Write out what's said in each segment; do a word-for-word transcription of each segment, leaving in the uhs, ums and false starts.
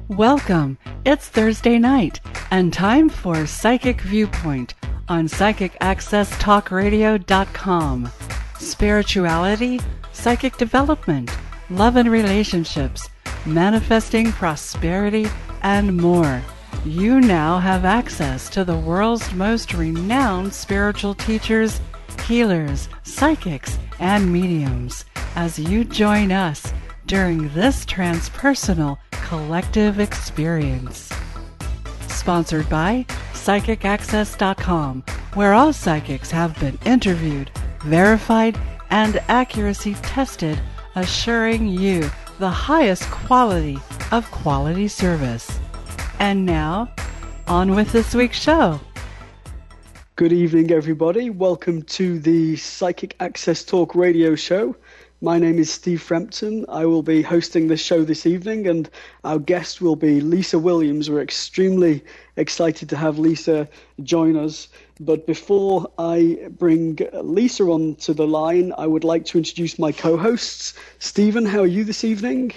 Welcome. It's Thursday night and time for Psychic Viewpoint on Psychic Access Talk Radio dot com. Spirituality, psychic development, love and relationships, manifesting prosperity, and more. You now have access to the world's most renowned spiritual teachers, healers, psychics, and mediums as you join us during this transpersonal collective experience. Sponsored by Psychic Access dot com, where all psychics have been interviewed, verified, and accuracy tested, assuring you the highest quality of quality service. And now, on with this week's show. Good evening, everybody. Welcome to the Psychic Access Talk radio show. My name is Steve Frampton. I will be hosting the show this evening, and our guest will be Lisa Williams. We're extremely excited to have Lisa join us. But before I bring Lisa onto the line, I would like to introduce my co-hosts. Stephen, how are you this evening?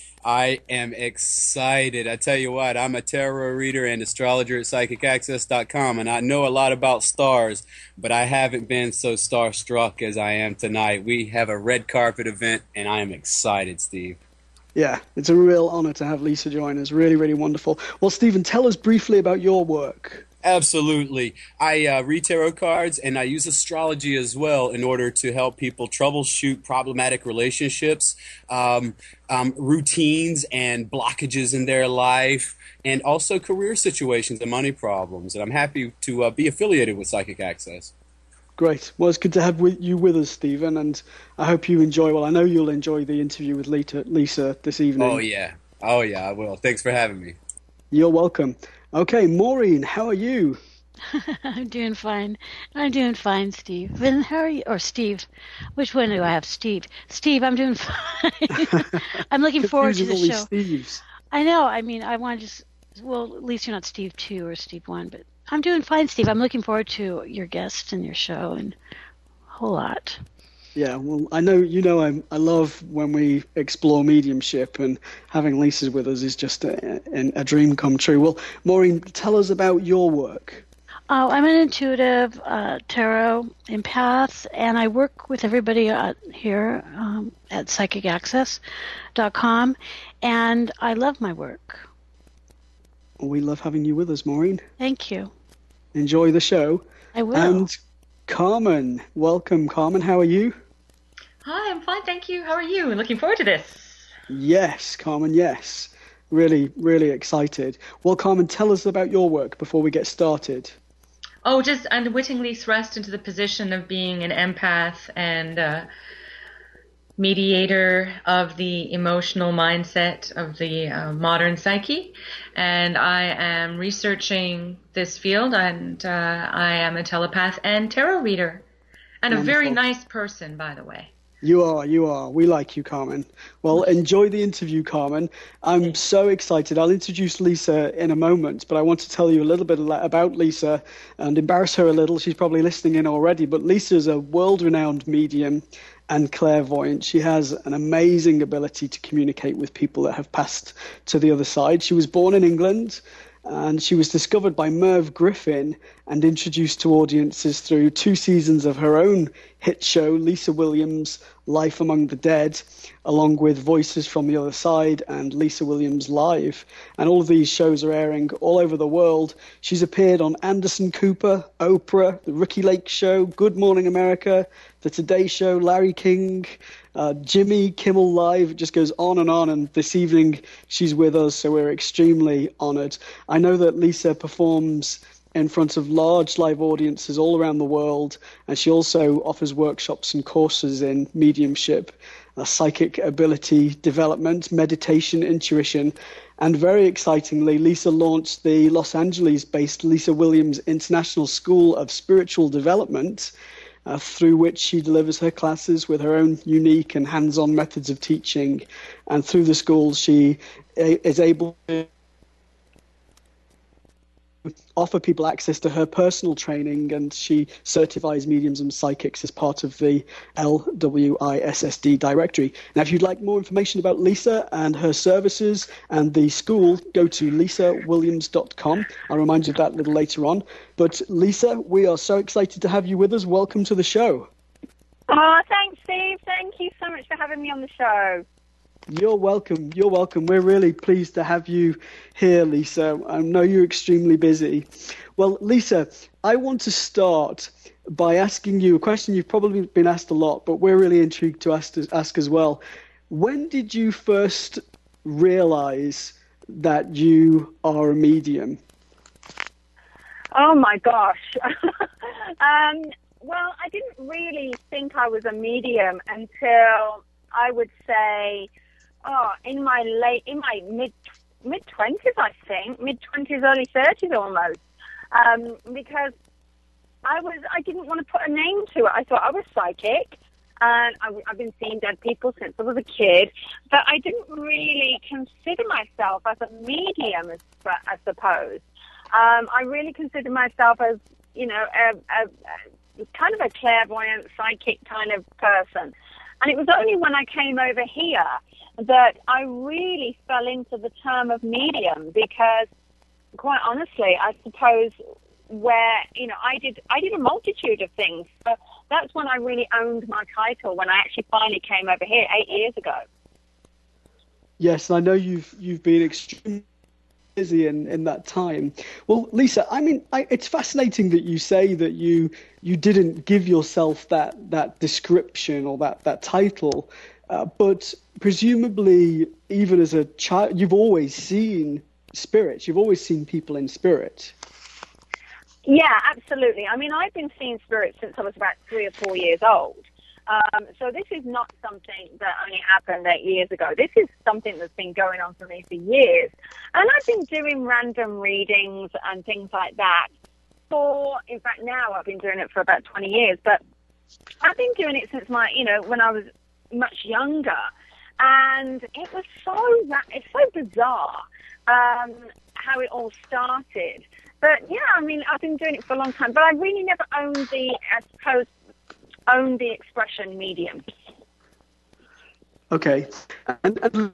I am excited. I tell you what, I'm a tarot reader and astrologer at Psychic Access dot com, and I know a lot about stars, but I haven't been so starstruck as I am tonight. We have a red carpet event, and I am excited, Steve. Yeah, it's a real honor to have Lisa join us. Really, really wonderful. Well, Stephen, tell us briefly about your work. Absolutely. I uh, read tarot cards, and I use astrology as well in order to help people troubleshoot problematic relationships, um, um, routines and blockages in their life, and also career situations and money problems. And I'm happy to uh, be affiliated with Psychic Access. Great. Well, it's good to have you with us, Stephen, and I hope you enjoy, well, I know you'll enjoy the interview with Lisa, Lisa this evening. Oh, yeah. Oh, yeah, I will. Thanks for having me. You're welcome. Okay, Maureen, how are you? I'm doing fine. I'm doing fine, Steve. And how are you? Or Steve. Which one do I have? Steve. Steve, I'm doing fine. I'm looking forward to the show. Steves. I know. I mean, I want to just, well, at least you're not Steve two or Steve one, but I'm doing fine, Steve. I'm looking forward to your guest and your show and a whole lot. Yeah, well, I know, you know, I, I love when we explore mediumship, and having Lisa with us is just a, a, a dream come true. Well, Maureen, tell us about your work. Oh, I'm an intuitive uh, tarot empath, and I work with everybody uh, here um, at Psychic Access dot com, and I love my work. Well, we love having you with us, Maureen. Thank you. Enjoy the show. I will. And Carmen, welcome. Carmen, how are you? Hi, I'm fine, thank you. How are you? Looking forward to this. Yes, Carmen, yes. Really, really excited. Well, Carmen, tell us about your work before we get started. Oh, just unwittingly thrust into the position of being an empath and uh, mediator of the emotional mindset of the uh, modern psyche. And I am researching this field, and uh, I am a telepath and tarot reader. And Wonderful. A very nice person, by the way. You are, you are. We like you, Carmen. Well, enjoy the interview, Carmen. I'm so excited. I'll introduce Lisa in a moment, but I want to tell you a little bit about Lisa and embarrass her a little. She's probably listening in already, but Lisa is a world-renowned medium and clairvoyant. She has an amazing ability to communicate with people that have passed to the other side. She was born in England, and she was discovered by Merv Griffin and introduced to audiences through two seasons of her own hit show, Lisa Williams' Life Among the Dead, along with Voices from the Other Side and Lisa Williams Live. And all of these shows are airing all over the world. She's appeared on Anderson Cooper, Oprah, The Ricki Lake Show, Good Morning America, The Today Show, Larry King, uh, Jimmy Kimmel Live. It just goes on and on. And this evening she's with us, so we're extremely honored. I know that Lisa performs in front of large live audiences all around the world, and she also offers workshops and courses in mediumship, uh, psychic ability development, meditation, intuition, and very excitingly, Lisa launched the Los Angeles-based Lisa Williams International School of Spiritual Development, uh, through which she delivers her classes with her own unique and hands-on methods of teaching, and through the school she is able to offer people access to her personal training, and she certifies mediums and psychics as part of the L W I S S D directory. Now, if you'd like more information about Lisa and her services and the school, go to lisa williams dot com. I'll remind you of that a little later on. But Lisa, we are so excited to have you with us. Welcome to the show. Oh, thanks, Steve. Thank you so much for having me on the show. You're welcome. You're welcome. We're really pleased to have you here, Lisa. I know you're extremely busy. Well, Lisa, I want to start by asking you a question you've probably been asked a lot, but we're really intrigued to ask, ask as well. When did you first realize that you are a medium? Oh, my gosh. um, well, I didn't really think I was a medium until I would say... Oh, in my late, in my mid mid twenties, I think, mid twenties, early thirties, almost. Um, because I was, I didn't want to put a name to it. I thought I was psychic, and I, I've been seeing dead people since I was a kid. But I didn't really consider myself as a medium, as I suppose. Um, I really considered myself as, you know, a, a, a kind of a clairvoyant, psychic kind of person. And it was only when I came over here that I really fell into the term of medium, because, quite honestly, I suppose where, you know, I did I did a multitude of things. So that's when I really owned my title, when I actually finally came over here eight years ago. Yes, I know you've you've been extremely busy in, in that time. Well, Lisa, I mean, I, it's fascinating that you say that you you didn't give yourself that that description or that that title, uh, but presumably, even as a child, you've always seen spirits. You've always seen people in spirit. Yeah, absolutely. I mean, I've been seeing spirits since I was about three or four years old. Um, so this is not something that only happened eight years ago. This is something that's been going on for me for years. And I've been doing random readings and things like that for, in fact, now I've been doing it for about twenty years. But I've been doing it since my, you know, when I was much younger. And it was so, it's so bizarre um, how it all started. But yeah, I mean, I've been doing it for a long time, but I really never owned the, I suppose, owned the expression medium. Okay. And, and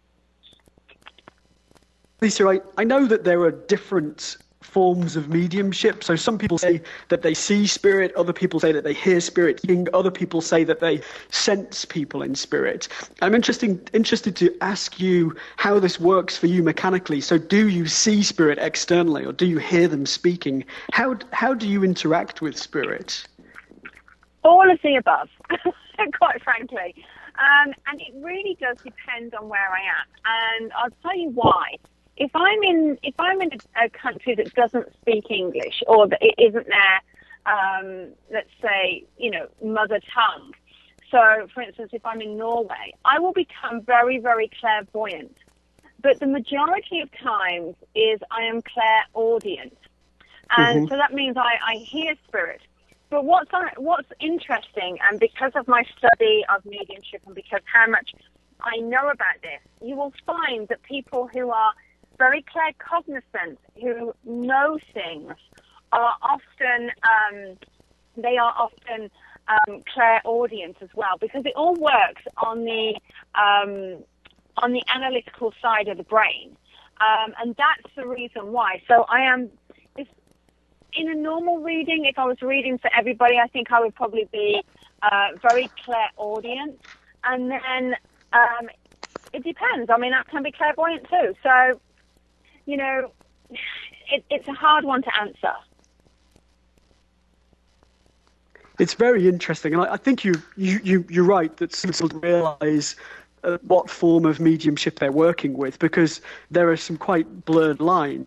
Lisa, I, I know that there are different forms of mediumship. So some people say that they see spirit, other people say that they hear spirit, other people say that they sense people in spirit. I'm interesting, interested to ask you how this works for you mechanically. So do you see spirit externally, or do you hear them speaking? How, how do you interact with spirit? All of the above, quite frankly. Um, and it really does depend on where I am. And I'll tell you why. If I'm in, if I'm in a, a country that doesn't speak English, or that it isn't their, um, let's say, you know, mother tongue. So, for instance, if I'm in Norway, I will become very, very clairvoyant. But the majority of times is I am clairaudient. And mm-hmm. so that means I, I hear spirit. But what's what's interesting, and because of my study of mediumship and because how much I know about this, you will find that people who are very claircognizant, who know things, are often um, they are often um, clairaudient as well, because it all works on the um, on the analytical side of the brain, um, and that's the reason why. So I am. In a normal reading, if I was reading for everybody, I think I would probably be uh, very clairaudient. And then um, it depends. I mean, I can be clairvoyant too. So, you know, it, it's a hard one to answer. It's very interesting. And I, I think you, you, you, you're right that some people realise uh, what form of mediumship they're working with, because there are some quite blurred lines.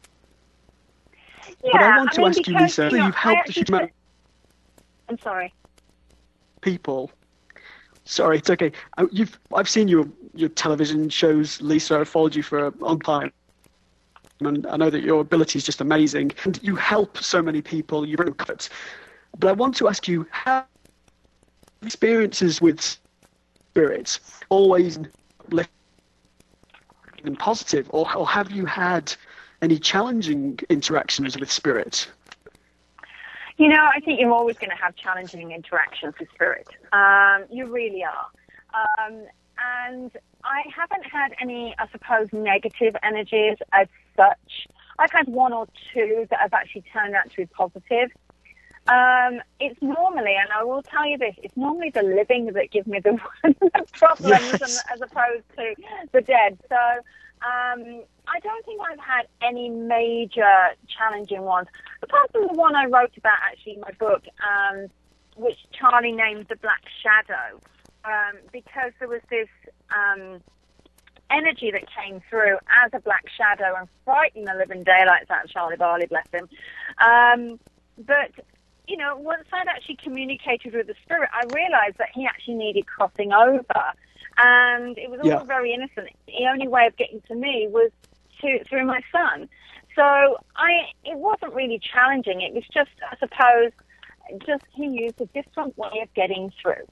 Yeah, but I want I to mean, ask because, you, Lisa, you know, you've helped a huge amount of I'm sorry. people. Sorry, it's okay. I, you've, I've seen your, your television shows, Lisa. I've followed you for a long time. And I know that your ability is just amazing. And you help so many people. You bring comfort. But I want to ask you, how experiences with spirits always uplifting and positive? Or, or have you had any challenging interactions with spirit? You know, I think you're always going to have challenging interactions with spirit. Um, you really are. Um, and I haven't had any, I suppose, negative energies as such. I've had one or two that have actually turned out to be positive. Um, it's normally, and I will tell you this, it's normally the living that give me the problems yes. as opposed to the dead. So um, I don't think I've had any major challenging ones, apart from the one I wrote about actually in my book, um, which Charlie named The Black Shadow, um, because there was this um, energy that came through as a black shadow and frightened the living daylights out of Charlie Barley, bless him. Um, but, you know, once I'd actually communicated with the spirit, I realized that he actually needed crossing over. And it was all yeah. very innocent. The only way of getting to me was to, through my son. So I, it wasn't really challenging. It was just, I suppose, just he used a different way of getting through.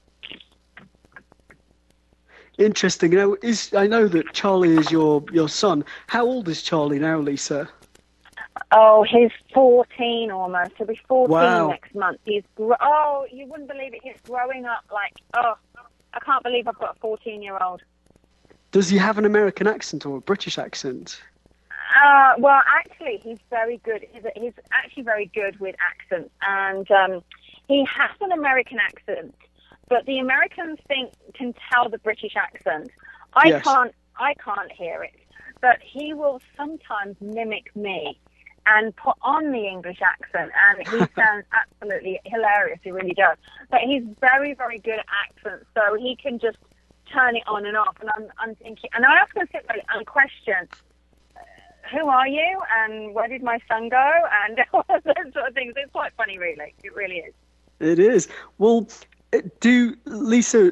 Interesting. You know, is I know that Charlie is your, your son. How old is Charlie now, Lisa? Oh, he's fourteen almost. He'll be fourteen wow. next month. He's gro- oh, you wouldn't believe it. He's growing up like oh, I can't believe I've got a fourteen-year-old. Does he have an American accent or a British accent? Uh, well, actually, he's very good. He's, he's actually very good with accents, and um, he has an American accent. But the Americans think can tell the British accent. I yes. can't. I can't hear it. But he will sometimes mimic me and put on the English accent, and he sounds absolutely hilarious. He really does. But he's very, very good at accents, so he can just turn it on and off. And I'm, I'm thinking, and I often sit there and question, who are you, and where did my son go, and all those sort of things. It's quite funny, really. It really is. It is. Well, do Lisa,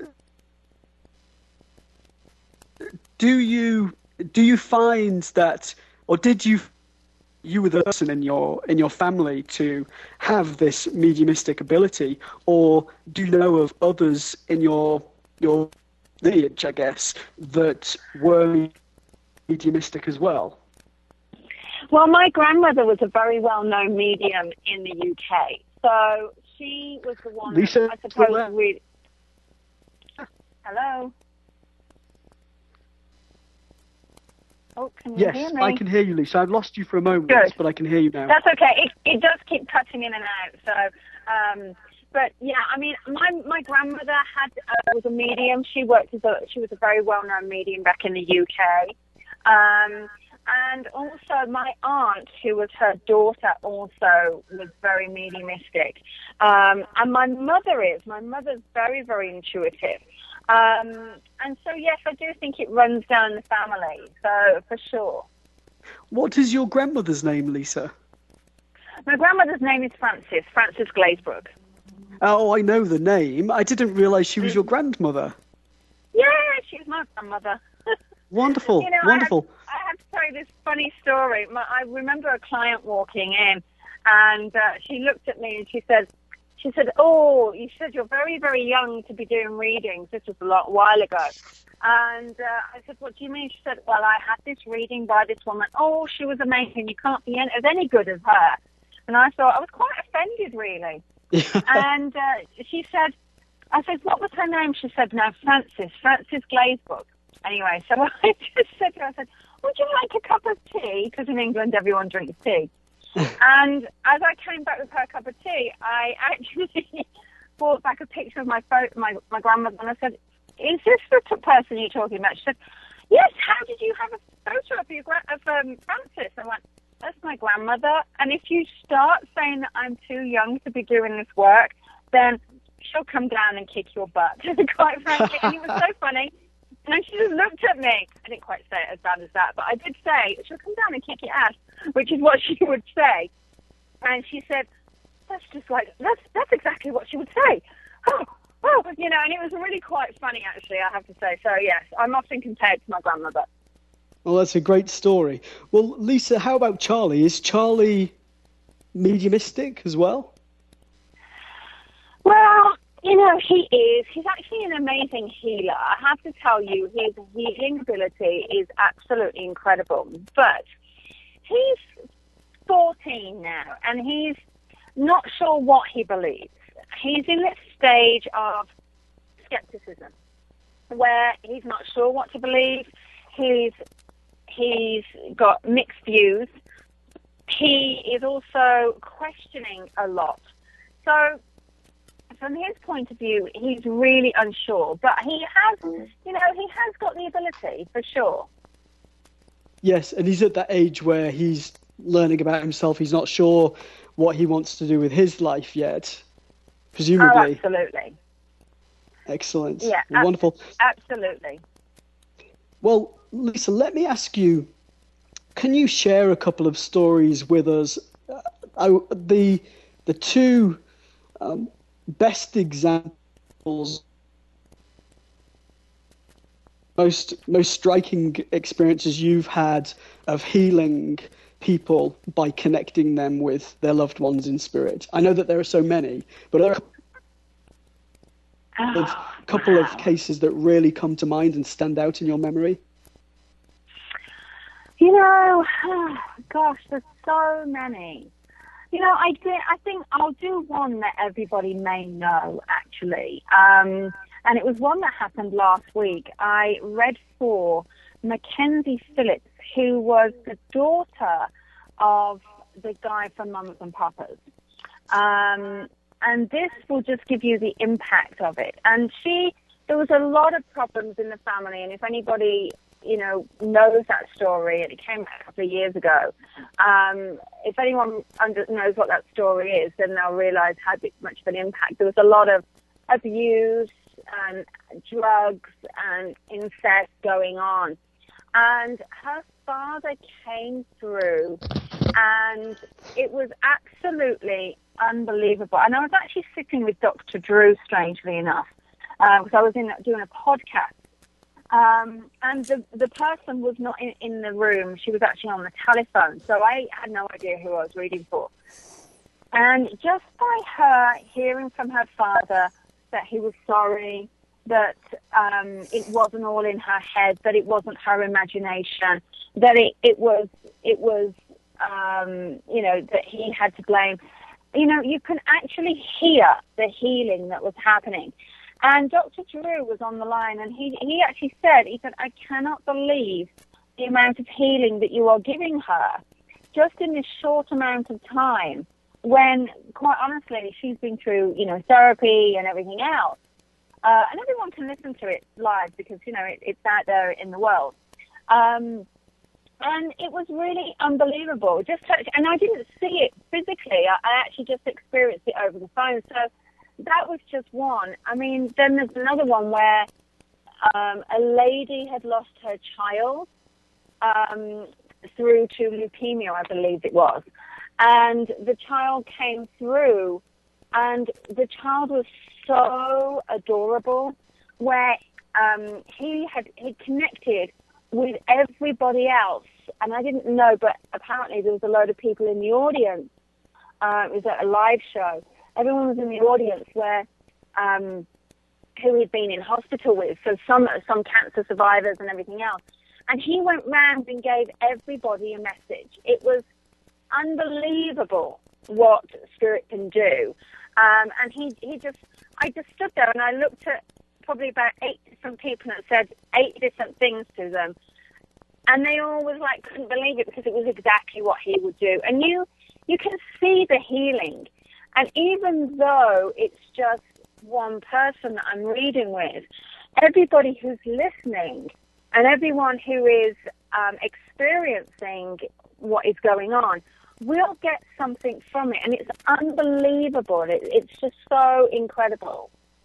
do you do you find that, or did you you were the person in your in your family to have this mediumistic ability, or do you know of others in your your lineage, I guess, that were mediumistic as well? Well, my grandmother was a very well-known medium in the U K, so she was the one Lisa, that I suppose really... Hello? Oh, can you yes, hear me? I can hear you, Lisa. I've lost you for a moment, Good. but I can hear you now. That's okay. It, it does keep cutting in and out. So, um, but yeah, I mean, my my grandmother had uh, was a medium. She worked as a she was a very well-known medium back in the U K. Um, And also my aunt, who was her daughter, also was very mediumistic. Um, and my mother is. My mother's very, very intuitive. Um, and so, yes, I do think it runs down the family, so for sure. What is your grandmother's name, Lisa? My grandmother's name is Frances, Frances Glazebrook. Oh, I know the name. I didn't realise she was your grandmother. Yeah, she's my grandmother. Wonderful, you know, wonderful. I have, I have to tell you this funny story. My, I remember a client walking in, and uh, she looked at me and she said, "She said, oh, you said you're very, very young to be doing readings." This was a lot while ago, and uh, I said, "What do you mean?" She said, "Well, I had this reading by this woman. Oh, she was amazing. You can't be as any good as her." And I thought I was quite offended, really. And uh, she said, "I said, what was her name?" She said, "No, Frances, Frances Glazebrook." Anyway, so I just said to her, I said, "Would you like a cup of tea?" Because in England, everyone drinks tea. And as I came back with her cup of tea, I actually brought back a picture of my photo, my, my grandmother, and I said, "Is this the t- person you're talking about?" She said, "Yes, how did you have a photo of, your gra- of um, Frances?" I went, "That's my grandmother. And if you start saying that I'm too young to be doing this work, then she'll come down and kick your butt," quite frankly. And it was so funny. And then she just looked at me. I didn't quite say it as bad as that, but I did say, "She'll come down and kick your ass," which is what she would say. And she said, "That's just like, that's that's exactly what she would say." Oh, oh, you know, and it was really quite funny, actually, I have to say. So, yes, I'm often compared to my grandmother. Well, that's a great story. Well, Lisa, how about Charlie? Is Charlie mediumistic as well? Well, you know, he is. He's actually an amazing healer. I have to tell you, his healing ability is absolutely incredible. But he's fourteen now, and he's not sure what he believes. He's in this stage of skepticism, where he's not sure what to believe. He's he's got mixed views. He is also questioning a lot. So, from his point of view, he's really unsure. But he has, you know, he has got the ability for sure. Yes, and he's at that age where he's learning about himself. He's not sure what he wants to do with his life yet, presumably. Oh, absolutely. Excellent. Yeah, well, wonderful. Absolutely. Well, Lisa, let me ask you, can you share a couple of stories with us? Uh, I, the the two um, best examples, most most striking experiences you've had of healing people by connecting them with their loved ones in spirit. I know that there are so many, but there are a Oh, couple wow. of cases that really come to mind and stand out in your memory. You know, gosh, there's so many. You know, I did, I think I'll do one that everybody may know, actually. Um, and it was one that happened last week. I read for Mackenzie Phillips, who was the daughter of the guy from Mamas and Papas. Um, and this will just give you the impact of it. And she, there was a lot of problems in the family, and if anybody, you know, knows that story, and it came out a couple of years ago, um, if anyone under, knows what that story is, then they'll realise how big, much of an impact. There was a lot of abuse and drugs and incest going on. And her father came through, and it was absolutely unbelievable. And I was actually sitting with Doctor Drew, strangely enough, because uh, I was in doing a podcast. Um, and the the person was not in, in the room. She was actually on the telephone. So I had no idea who I was reading for. And just by her hearing from her father that he was sorry, that um, it wasn't all in her head, that it wasn't her imagination, that it, it was, it was um, you know, that he had to blame. You know, you can actually hear the healing that was happening. And Doctor Drew was on the line, and he, he actually said, he said, I cannot believe the amount of healing that you are giving her just in this short amount of time when, quite honestly, she's been through, you know, therapy and everything else. Uh, and everyone can listen to it live because, you know, it, it's out there in the world. Um, and it was really unbelievable. Just to, and I didn't see it physically. I, I actually just experienced it over the phone. So that was just one. I mean, then there's another one where um, a lady had lost her child um, through to leukemia, I believe it was. And the child came through, and the child was so adorable, where um, he had he connected with everybody else. And I didn't know, but apparently there was a load of people in the audience. Uh, it was at a live show. Everyone was in the audience where um, who he'd been in hospital with, so some some cancer survivors and everything else. And he went round and gave everybody a message. It was unbelievable what Spirit can do. Um, and he, he just, I just stood there and I looked at probably about eight different people and said eight different things to them. And they all was like, couldn't believe it because it was exactly what he would do. And you, you can see the healing. And even though it's just one person that I'm reading with, everybody who's listening and everyone who is um, experiencing what is going on will get something from it. And it's unbelievable. It, it's just so incredible.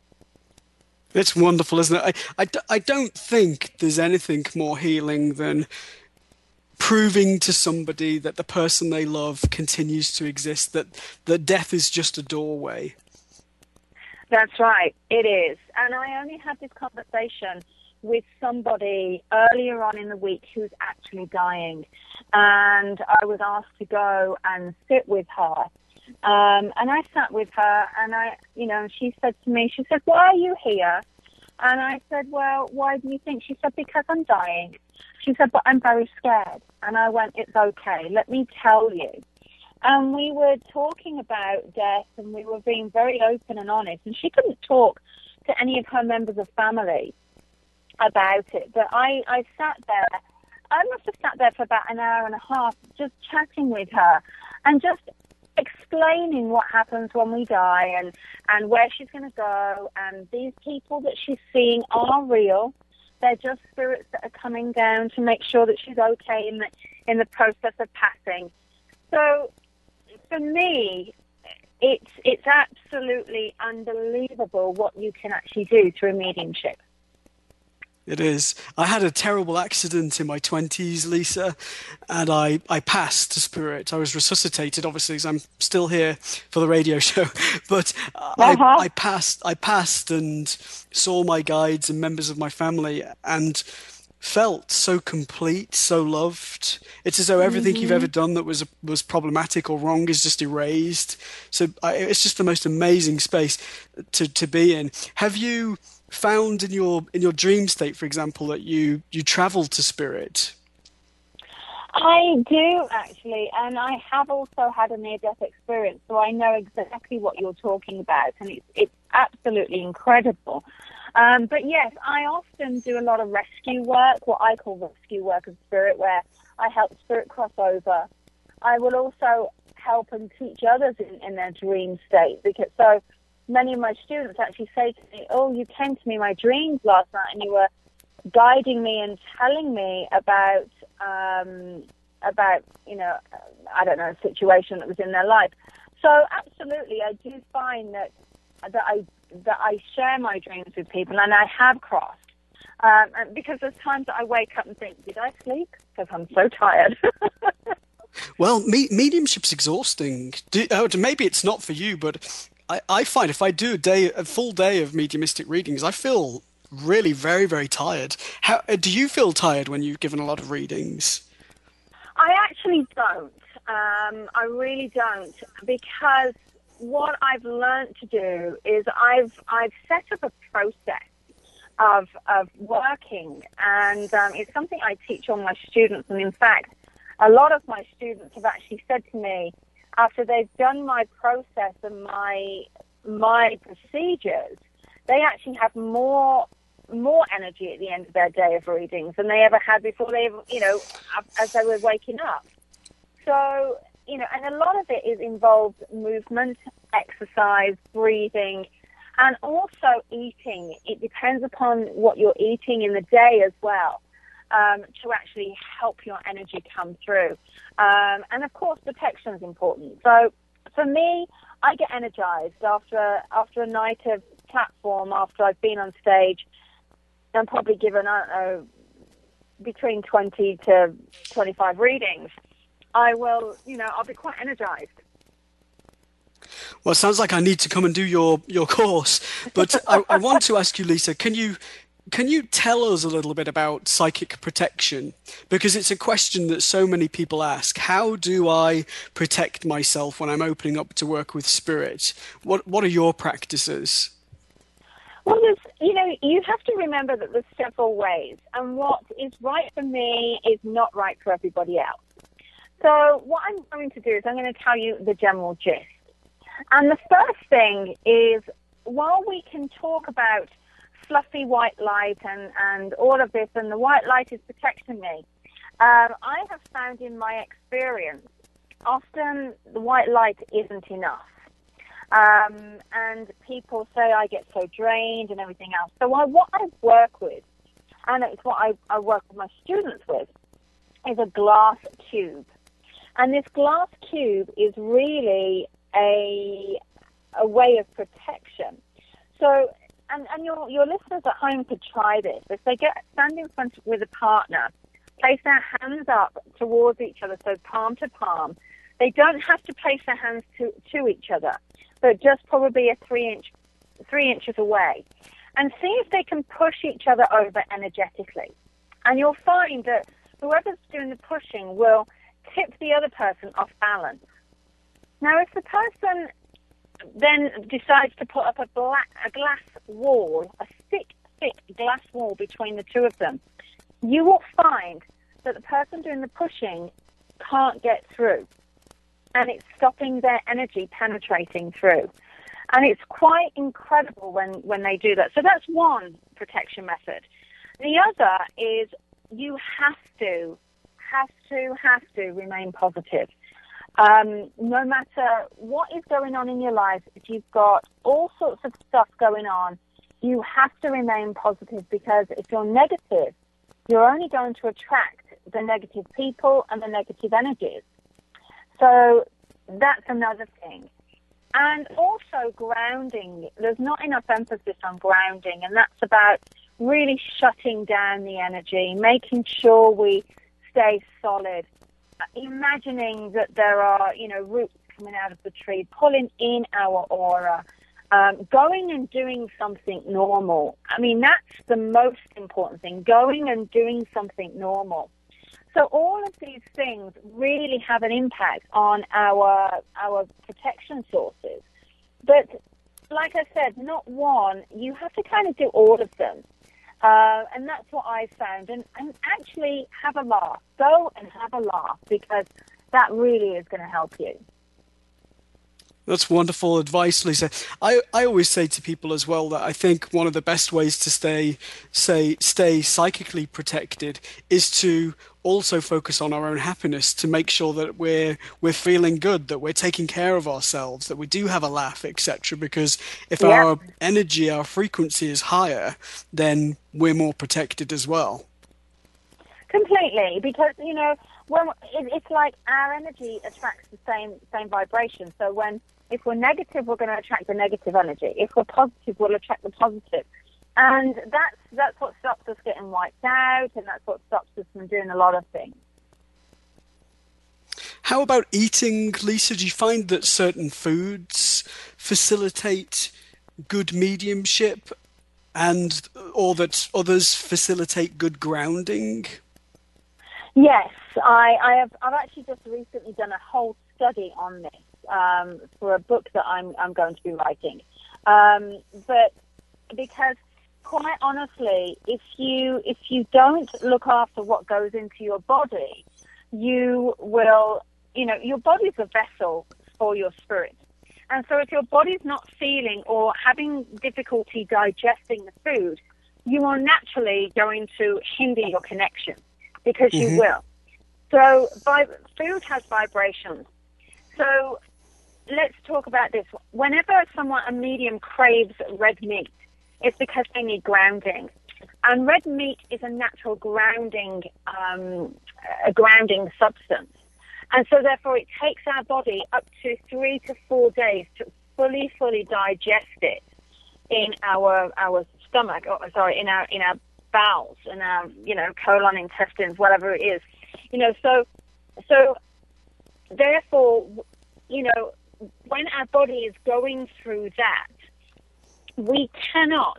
It's wonderful, isn't it? I, I, I don't think there's anything more healing than proving to somebody that the person they love continues to exist, that, that death is just a doorway. That's right, it is. And I only had this conversation with somebody earlier on in the week who's actually dying. And I was asked to go and sit with her. Um, and I sat with her and I, you know, she said to me, she said, why are you here? And I said, well, why do you think? She said, because I'm dying. She said, but I'm very scared. And I went, it's okay. Let me tell you. And we were talking about death, and we were being very open and honest. And she couldn't talk to any of her members of family about it. But I, I sat there. I must have sat there for about an hour and a half just chatting with her and just explaining what happens when we die and, and where she's going to go. And these people that she's seeing are real. They're just spirits that are coming down to make sure that she's okay in the, in the process of passing. So for me, it's, it's absolutely unbelievable what you can actually do through mediumship. It is. I had a terrible accident in my twenties, Lisa, and I, I passed to spirit. I was resuscitated, obviously, because I'm still here for the radio show. But uh-huh. I, I passed. I passed and saw my guides and members of my family, and felt so complete, so loved. It's as though everything mm-hmm. you've ever done that was was problematic or wrong is just erased. So I, it's just the most amazing space to to be in. Have you found in your in your dream state, for example, that you you travel to spirit? I do, actually, and I have also had a near-death experience, so I know exactly what you're talking about, and it's it's absolutely incredible. Um, but yes, I often do a lot of rescue work, what I call rescue work of spirit, where I help spirit cross over. I will also help and teach others in, in their dream state, because so many of my students actually say to me, oh, you came to me in my dreams last night and you were guiding me and telling me about, um, about you know, I don't know, a situation that was in their life. So absolutely, I do find that that I that I share my dreams with people, and I have crossed. Um, and because there's times that I wake up and think, did I sleep? Because I'm so tired. Well, me- mediumship's exhausting. Do, uh, maybe it's not for you, but I, I find if I do a day, a full day of mediumistic readings, I feel really very, very tired. How do you feel tired when you've given a lot of readings? I actually don't. Um, I really don't, because what I've learned to do is I've I've set up a process of of working, and um, it's something I teach all my students. And in fact, a lot of my students have actually said to me, after they've done my process and my my procedures, they actually have more more energy at the end of their day of readings than they ever had before they, you know, as they were waking up. So, you know, and a lot of it is involved movement, exercise, breathing, and also eating. It depends upon what you're eating in the day as well, um, to actually help your energy come through. Um, and of course, protection is important. So for me, I get energized after after a night of platform, after I've been on stage and probably given, I don't know, between twenty to twenty-five readings. I will, you know, I'll be quite energized. Well, it sounds like I need to come and do your, your course. But I, I want to ask you, Lisa, can you can you tell us a little bit about psychic protection? Because it's a question that so many people ask. How do I protect myself when I'm opening up to work with spirit? What What are your practices? Well, there's, you know, you have to remember that there's several ways, and what is right for me is not right for everybody else. So what I'm going to do is I'm going to tell you the general gist. And the first thing is, while we can talk about fluffy white light and, and all of this, and the white light is protecting me, um, I have found in my experience, often the white light isn't enough. Um, and people say I get so drained and everything else. So I, what I work with, and it's what I, I work with my students with, is a glass cube. And this glass cube is really a a way of protection. So, and, and your your listeners at home could try this. If they get stand in front with a partner, place their hands up towards each other, so palm to palm. They don't have to place their hands to, to each other, but just probably a three inch three inches away, and see if they can push each other over energetically. And you'll find that whoever's doing the pushing will tip the other person off balance. Now, if the person then decides to put up a, black, a glass wall, a thick, thick glass wall between the two of them, you will find that the person doing the pushing can't get through, and it's stopping their energy penetrating through. And it's quite incredible when, when they do that. So that's one protection method. The other is you have to, have to, have to remain positive. Um, no matter what is going on in your life, if you've got all sorts of stuff going on, you have to remain positive, because if you're negative, you're only going to attract the negative people and the negative energies. So that's another thing. And also grounding. There's not enough emphasis on grounding, and that's about really shutting down the energy, making sure we stay solid, imagining that there are, you know, roots coming out of the tree, pulling in our aura, um, going and doing something normal. I mean, that's the most important thing, going and doing something normal. So all of these things really have an impact on our our protection sources. But like I said, not one. You have to kind of do all of them. Uh, and that's what I found. And, and actually have a laugh. Go and have a laugh, because that really is going to help you. That's wonderful advice, Lisa. I, I always say to people as well that I think one of the best ways to stay say stay psychically protected is to also focus on our own happiness, to make sure that we're we're feeling good, that we're taking care of ourselves, that we do have a laugh, et cetera. Because if Yeah. our energy, our frequency is higher, then we're more protected as well. Completely, because, you know, when it, it's like our energy attracts the same same vibration. So when if we're negative, we're going to attract the negative energy. If we're positive, we'll attract the positive. And that's that's what stops us getting wiped out, and that's what stops us from doing a lot of things. How about eating, Lisa? Do you find that certain foods facilitate good mediumship, and or that others facilitate good grounding? Yes, I, I have. I've actually just recently done a whole study on this um, for a book that I'm I'm going to be writing. Um, but because, quite honestly, if you if you don't look after what goes into your body, you will, you know, your body's a vessel for your spirit. And so if your body's not feeling or having difficulty digesting the food, you are naturally going to hinder your connection, because mm-hmm. you will. So vi- food has vibrations. So let's talk about this. Whenever someone, a medium, craves red meat, it's because they need grounding. And red meat is a natural grounding, um, a grounding substance. And so therefore it takes our body up to three to four days to fully, fully digest it in our our stomach, or sorry, in our in our bowels, in our, you know, colon, intestines, whatever it is. You know, so so therefore, you know, when our body is going through that, we cannot,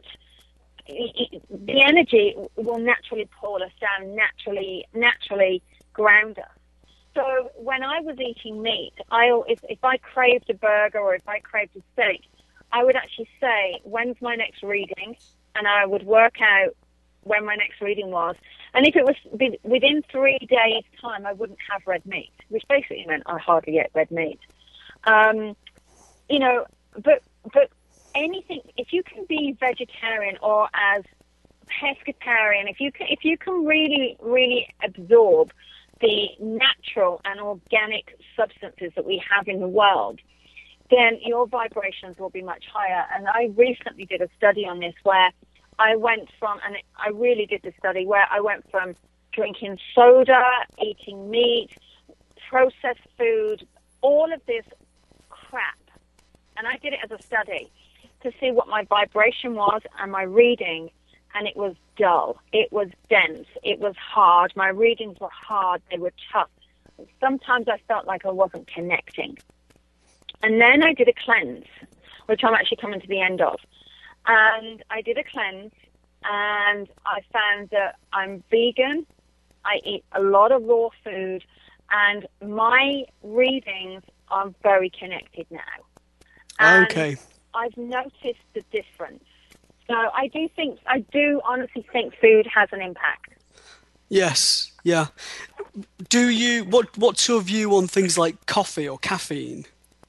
the energy will naturally pull us down, naturally, naturally ground us. So when I was eating meat, I if, if I craved a burger or if I craved a steak, I would actually say, when's my next reading? And I would work out when my next reading was. And if it was within three days' time, I wouldn't have red meat, which basically meant I hardly get red meat. Um, you know, but but anything, if you can be vegetarian or as pescatarian, if you can, if you can really, really absorb the natural and organic substances that we have in the world, then your vibrations will be much higher. And I recently did a study on this where I went from, and I really did the study where I went from drinking soda, eating meat, processed food, all of this crap. And I did it as a study to see what my vibration was and my reading. And it was dull. It was dense. It was hard. My readings were hard. They were tough. Sometimes I felt like I wasn't connecting. And then I did a cleanse, which I'm actually coming to the end of. And I did a cleanse, and I found that I'm vegan. I eat a lot of raw food, and my readings are very connected now. And okay. I've noticed the difference. So I do think, I do honestly think food has an impact. Yes, yeah. Do you, what, what's your view on things like coffee or caffeine?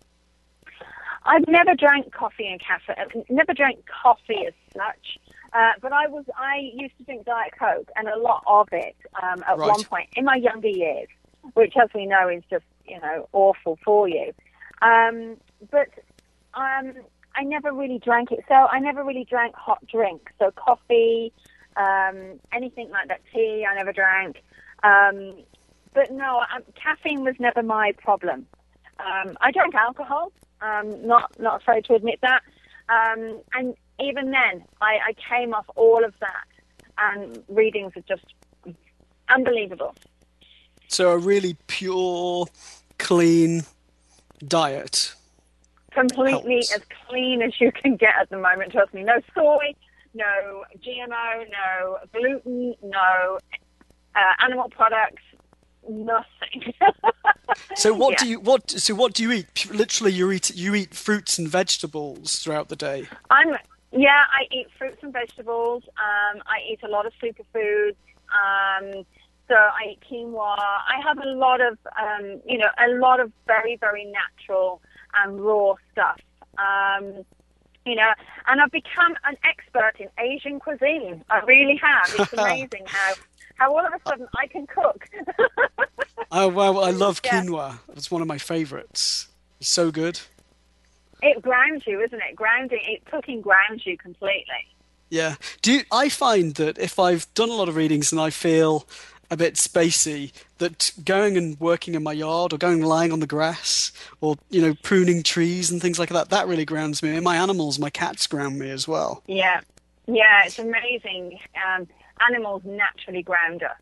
I've never drank coffee and caffeine, never drank coffee as such, uh, but I was, I used to drink Diet Coke and a lot of it um, at Right. one point in my younger years, which as we know is just, you know, awful for you. Um, but um, I never really drank it, so I never really drank hot drinks, so coffee, um, anything like that, tea, I never drank. Um, but no, um, caffeine was never my problem. Um, I drank alcohol. Um, not not afraid to admit that. Um, and even then, I, I came off all of that, and readings are just unbelievable. So a really pure, clean diet. Completely helps. as clean as you can get at the moment, trust me. No soy, no G M O, no gluten, no uh, animal products, nothing. So what Yeah. do you what? So what do you eat? P- Literally, you eat you eat fruits and vegetables throughout the day. I'm yeah, I eat fruits and vegetables. Um, I eat a lot of superfoods. Um, so I eat quinoa. I have a lot of um, you know, a lot of very very natural and raw stuff. Um, you know, and I've become an expert in Asian cuisine. I really have. It's amazing how how all of a sudden I can cook. Oh wow, I love Yeah. quinoa. It's one of my favorites. It's so good. It grounds you, isn't it? Grounding, it cooking grounds you completely. Yeah. Do you, I find that if I've done a lot of readings and I feel a bit spacey, that going and working in my yard or going and lying on the grass or, you know, pruning trees and things like that, that really grounds me. And my animals, my cats ground me as well. Yeah, yeah, it's amazing. Um, animals naturally ground us.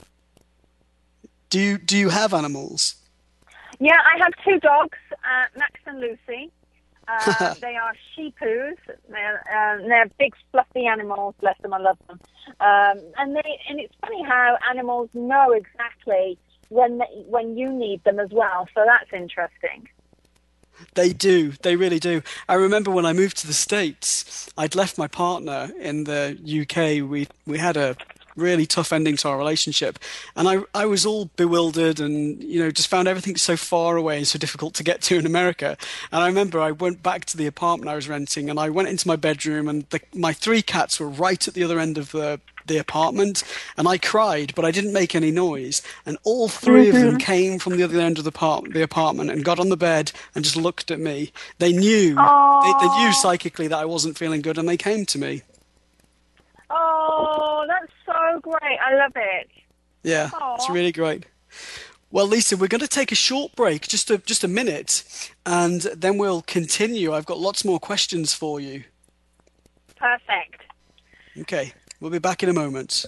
Do you, do you have animals? Yeah, I have two dogs, uh, Max and Lucy. Uh, they are sheepoos. They're, uh, they're big, fluffy animals. Bless them, I love them. Um, and they, and it's funny how animals know exactly when they, when you need them as well. So that's interesting. They do. They really do. I remember when I moved to the States, I'd left my partner in the U K. We we had a really tough ending to our relationship, and I I was all bewildered and, you know, just found everything so far away and so difficult to get to in America. And I remember I went back to the apartment I was renting, and I went into my bedroom, and the, my three cats were right at the other end of the the apartment, and I cried, but I didn't make any noise. And all three of them came from the other end of the, part, the apartment and got on the bed and just looked at me. They knew, they, they knew psychically that I wasn't feeling good, and they came to me. Oh, that's so great. I love it. Yeah, Aw. it's really great. Well, Lisa, we're going to take a short break, just a, just a minute, and then we'll continue. I've got lots more questions for you. Perfect. Okay, we'll be back in a moment.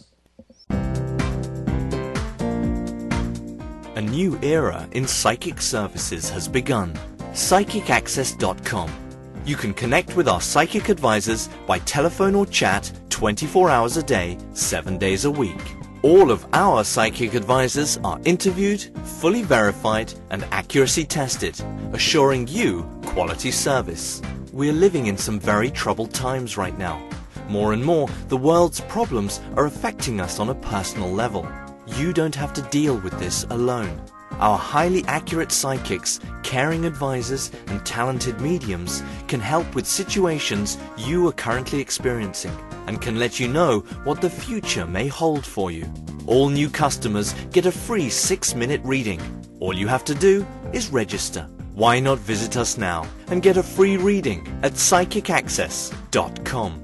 A new era in psychic services has begun. Psychic Access dot com. You can connect with our psychic advisors by telephone or chat twenty-four hours a day, seven days a week. All of our psychic advisors are interviewed, fully verified, and accuracy tested, assuring you quality service. We're living in some very troubled times right now. More and more, the world's problems are affecting us on a personal level. You don't have to deal with this alone. Our highly accurate psychics, caring advisors, and talented mediums can help with situations you are currently experiencing and can let you know what the future may hold for you. All new customers get a free six-minute reading. All you have to do is register. Why not visit us now and get a free reading at Psychic Access dot com.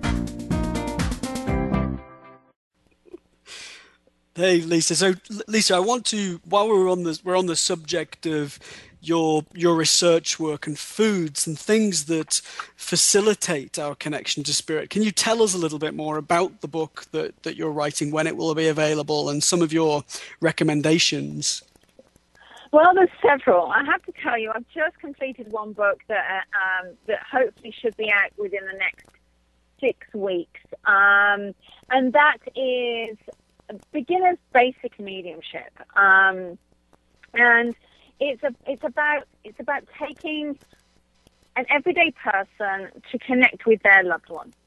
Hey, Lisa. So, Lisa, I want to, while we're on the we're on the subject of your your research work and foods and things that facilitate our connection to spirit, can you tell us a little bit more about the book that, that you're writing, when it will be available, and some of your recommendations? Well, there's several. I have to tell you, I've just completed one book that uh, um, that hopefully should be out within the next six weeks, um, and that is Beginner's Basic Mediumship, um, and it's a, it's about it's about taking an everyday person to connect with their loved one.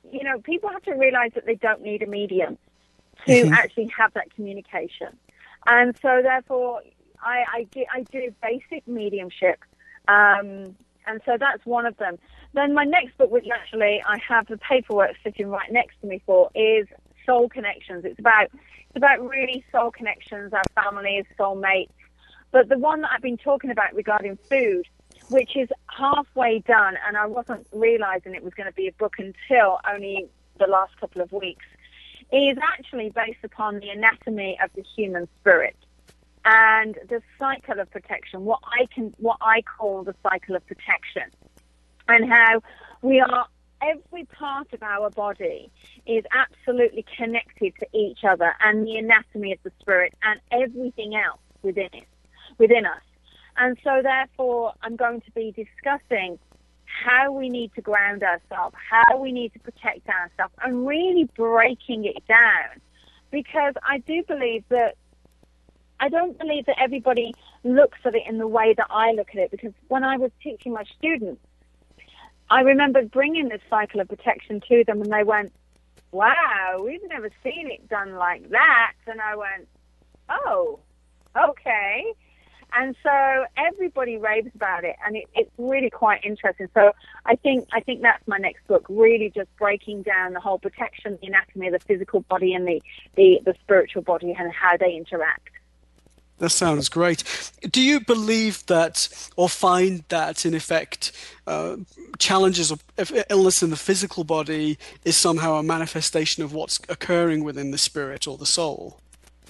you know, people have to realize that they don't need a medium to Mm-hmm. actually have that communication. And so, therefore, I, I, do, I do basic mediumship. Um, and so that's one of them. Then my next book, which actually I have the paperwork sitting right next to me for, is Soul Connections. It's about it's about really soul connections, our families, soulmates. But the one that I've been talking about regarding food, which is halfway done, and I wasn't realizing it was going to be a book until only the last couple of weeks, is actually based upon the anatomy of the human spirit and the cycle of protection, what I can, what I call the cycle of protection, and how we are, every part of our body is absolutely connected to each other, and the anatomy of the spirit and everything else within it, within us. And so, therefore, I'm going to be discussing how we need to ground ourselves, how we need to protect ourselves, and really breaking it down. Because I do believe that, I don't believe that everybody looks at it in the way that I look at it. Because when I was teaching my students, I remember bringing this cycle of protection to them, and they went, wow, we've never seen it done like that. And I went, oh, okay. And so everybody raves about it, and it, it's really quite interesting. So I think I think that's my next book, really just breaking down the whole protection, the anatomy of the physical body and the, the, the spiritual body and how they interact. That sounds great. Do you believe that, or find that, in effect, uh, challenges of illness in the physical body is somehow a manifestation of what's occurring within the spirit or the soul?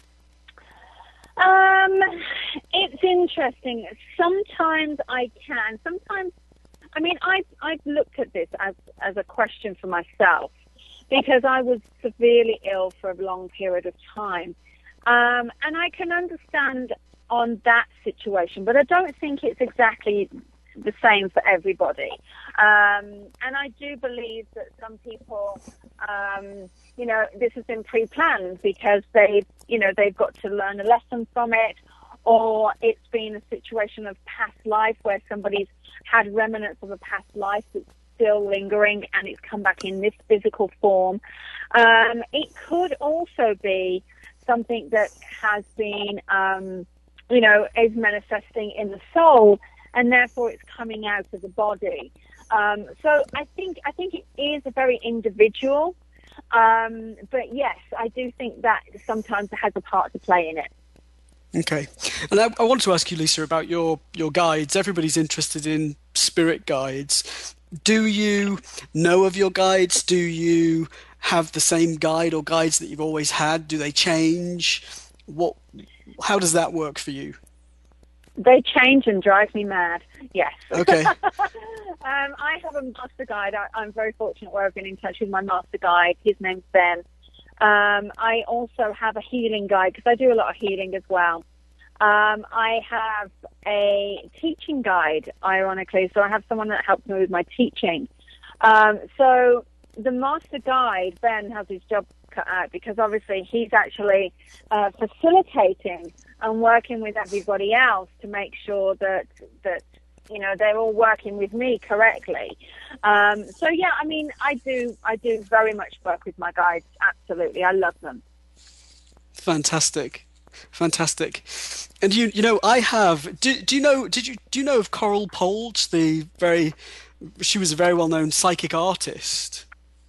Um, it's interesting. Sometimes I can. Sometimes, I mean, I've, I've looked at this as, as a question for myself because I was severely ill for a long period of time. Um, and I can understand on that situation, but I don't think it's exactly the same for everybody. Um, and I do believe that some people, um, you know, this has been pre-planned because they've, you know, they've got to learn a lesson from it, or it's been a situation of past life where somebody's had remnants of a past life that's still lingering and it's come back in this physical form. Um, it could also be something that has been, um, you know, is manifesting in the soul, and therefore it's coming out of the body. Um, so I think I think it is a very individual, um, but yes, I do think that sometimes it has a part to play in it. Okay, and I, I want to ask you, Lisa, about your your guides. Everybody's interested in spirit guides. Do you know of your guides? Do you have the same guide or guides that you've always had? Do they change? What? How does that work for you? They change and drive me mad. Yes. Okay. um, I have a master guide. I, I'm very fortunate where I've been in touch with my master guide. His name's Ben. Um, I also have a healing guide because I do a lot of healing as well. Um, I have a teaching guide, ironically. So I have someone that helps me with my teaching. Um, so the master guide, Ben, has his job cut out because obviously he's actually uh, facilitating and working with everybody else to make sure that that you know they're all working with me correctly. Um, so yeah, I mean, I do I do very much work with my guides. Absolutely, I love them. Fantastic, fantastic. And you you know I have. Do, do you know? Did you do you know of Coral Polge? The very she was a very well known psychic artist.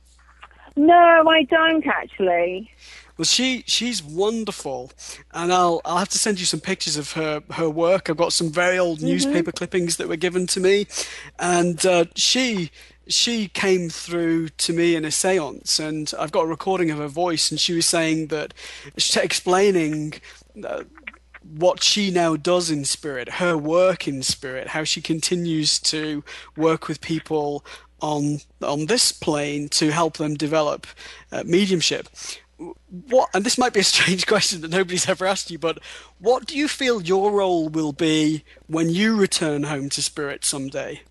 No, I don't actually. Well, she she's wonderful, and I'll I'll have to send you some pictures of her her work. I've got some very old mm-hmm. newspaper clippings that were given to me, and uh, she she came through to me in a séance, and I've got a recording of her voice, and she was saying that, explaining uh, what she now does in spirit, her work in spirit, how she continues to work with people on on this plane to help them develop uh, mediumship. What, and this might be a strange question that nobody's ever asked you, but what do you feel your role will be when you return home to spirit someday?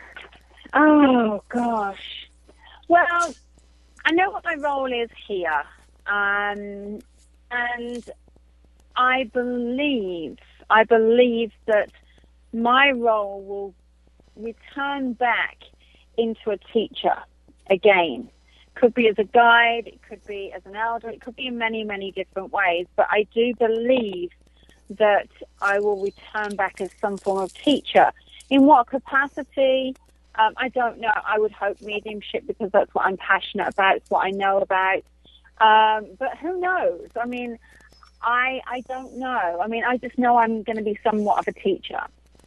Oh, gosh. Well, I know what my role is here. Um, and I believe, I believe that my role will return back into a teacher again. could be as a guide, it could be as an elder, it could be in many, many different ways. But I do believe that I will return back as some form of teacher. In what capacity? Um, I don't know. I would hope mediumship, because that's what I'm passionate about. It's what I know about. Um, but who knows? I mean, I I don't know. I mean, I just know I'm going to be somewhat of a teacher.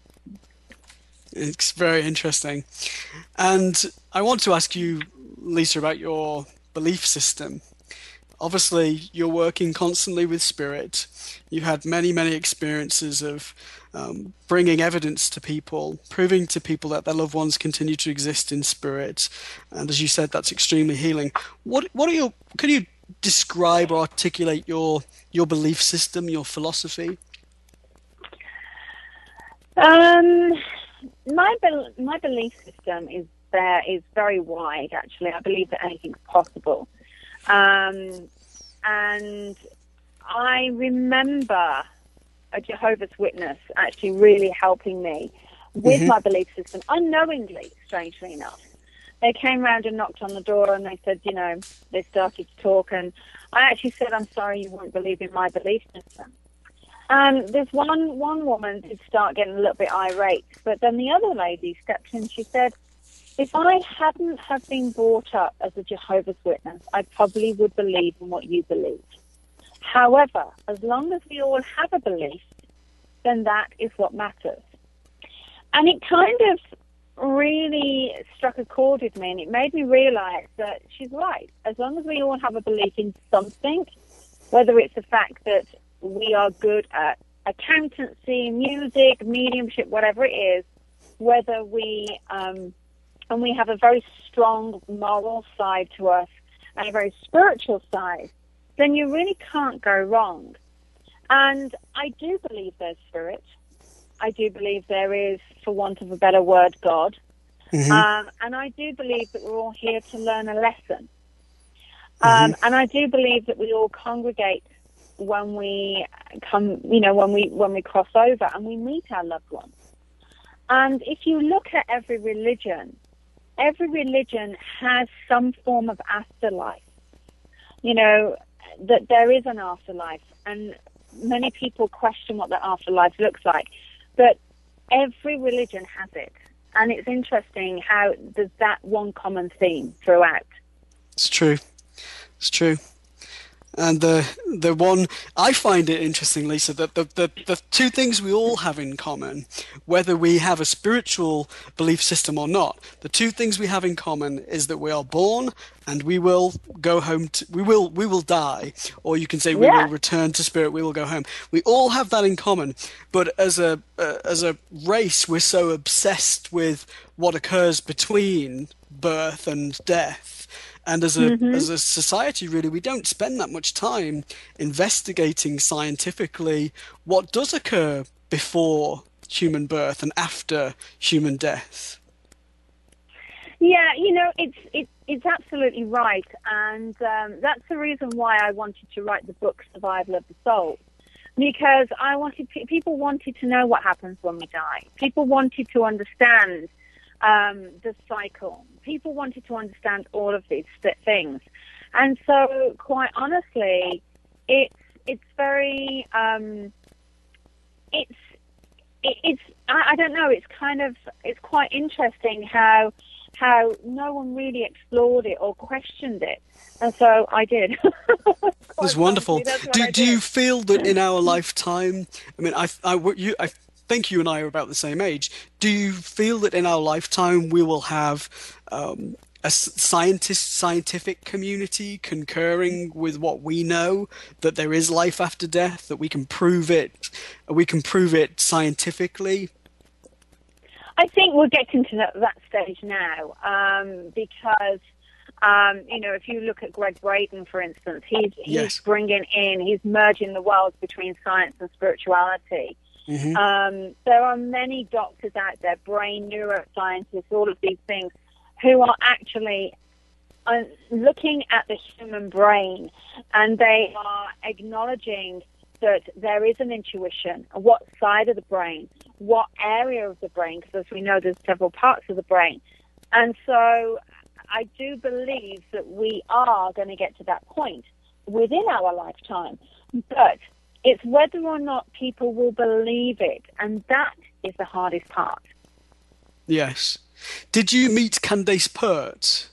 It's very interesting. And I want to ask you, Lisa, about your belief system. Obviously, you're working constantly with spirit. You've had many, many experiences of um, bringing evidence to people, proving to people that their loved ones continue to exist in spirit. And as you said, that's extremely healing. What what are your? Can you describe or articulate your your belief system, your philosophy? Um, my be- my belief system is there is very wide. Actually, I believe that anything's possible. Um, and I remember a Jehovah's Witness actually really helping me with mm-hmm. my belief system, unknowingly, strangely enough. They came round and knocked on the door and they said, you know, they started to talk, and I actually said, I'm sorry, you won't believe in my belief system. And this one, one woman did start getting a little bit irate, but then the other lady stepped in, she said, if I hadn't have been brought up as a Jehovah's Witness, I probably would believe in what you believe. However, as long as we all have a belief, then that is what matters. And it kind of really struck a chord with me, and it made me realize that she's right. As long as we all have a belief in something, whether it's the fact that we are good at accountancy, music, mediumship, whatever it is, whether we... Um, and we have a very strong moral side to us and a very spiritual side, then you really can't go wrong. And I do believe there's spirit. I do believe there is, for want of a better word, God. Mm-hmm. Um, and I do believe that we're all here to learn a lesson. Um, mm-hmm. And I do believe that we all congregate when we come, you know, when we when we cross over and we meet our loved ones. And if you look at every religion, every religion has some form of afterlife. You know, that there is an afterlife, and many people question what the afterlife looks like. But every religion has it. And it's interesting how there's that one common theme throughout. It's true. It's true. And the the one, I find it interesting, Lisa, that the, the, the two things we all have in common, whether we have a spiritual belief system or not, the two things we have in common is that we are born and we will go home, to, we will we will die, or you can say we yeah. will return to spirit, we will go home. We all have that in common, but as a uh, as a race, we're so obsessed with what occurs between birth and death. And as a mm-hmm. as a society, really, we don't spend that much time investigating scientifically what does occur before human birth and after human death. Yeah, you know, it's it, it's absolutely right, and um, that's the reason why I wanted to write the book Survival of the Soul, because I wanted people wanted to know what happens when we die. People wanted to understand um, the cycle. People wanted to understand all of these things. And so, quite honestly, it's it's very, um, it's, it, it's, I, I don't know, it's kind of, it's quite interesting how, how no one really explored it or questioned it. And so I did. That's wonderful. That's do I do you feel that in our lifetime, I mean, I, I, you, I think you and I are about the same age. Do you feel that in our lifetime we will have um, a scientist, scientific community concurring with what we know, that there is life after death, that we can prove it, we can prove it scientifically? I think we're getting to that, that stage now, um, because, um, you know, if you look at Greg Braden, for instance, he's, he's yes. bringing in, he's merging the worlds between science and spirituality. Mm-hmm. Um, there are many doctors out there, brain neuroscientists, all of these things, who are actually uh, looking at the human brain, and they are acknowledging that there is an intuition, what side of the brain, what area of the brain, because as we know there's several parts of the brain. And so I do believe that we are going to get to that point within our lifetime. But it's whether or not people will believe it, and that is the hardest part. Yes. Did you meet Candace Pert?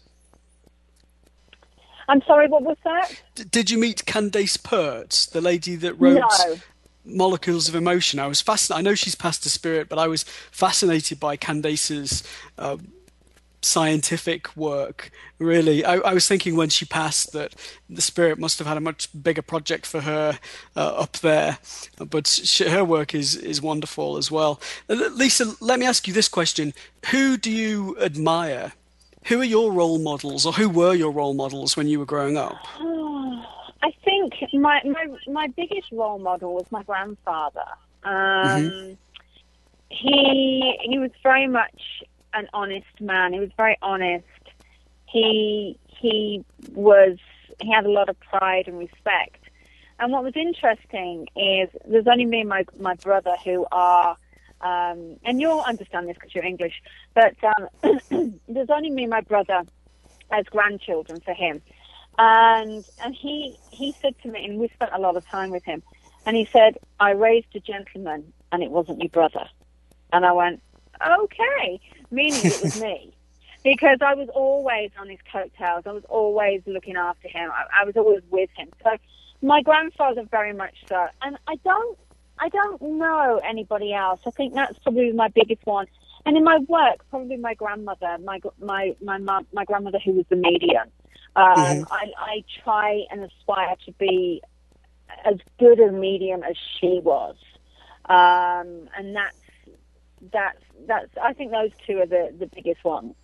I'm sorry, what was that? D- did you meet Candace Pert, the lady that wrote No. Molecules of Emotion? I was fascinated. I know she's passed to spirit, but I was fascinated by Candace's uh, scientific work. Really, I, I was thinking when she passed that the spirit must have had a much bigger project for her uh, up there. But she, her work is is wonderful as well. Uh, Lisa, let me ask you this question: who do you admire? Who are your role models, or who were your role models when you were growing up? I think my, my my biggest role model was my grandfather. Um, mm-hmm. He he was very much an honest man. He was very honest. He he was he had a lot of pride and respect. And what was interesting is there's only me and my my brother who are. Um, and you'll understand this because you're English, but um, there's only me and my brother as grandchildren for him. And and he he said to me, and we spent a lot of time with him, and he said, I raised a gentleman, and it wasn't your brother. And I went, okay, meaning it was me. Because I was always on his coattails. I was always looking after him. I, I was always with him. So my grandfather very much so. And I don't I don't know anybody else. I think that's probably my biggest one. And in my work, probably my grandmother, my my my mom, my grandmother who was the medium. Um, mm-hmm. I, I try and aspire to be as good a medium as she was, um, and that's that's that's. I think those two are the, the biggest ones.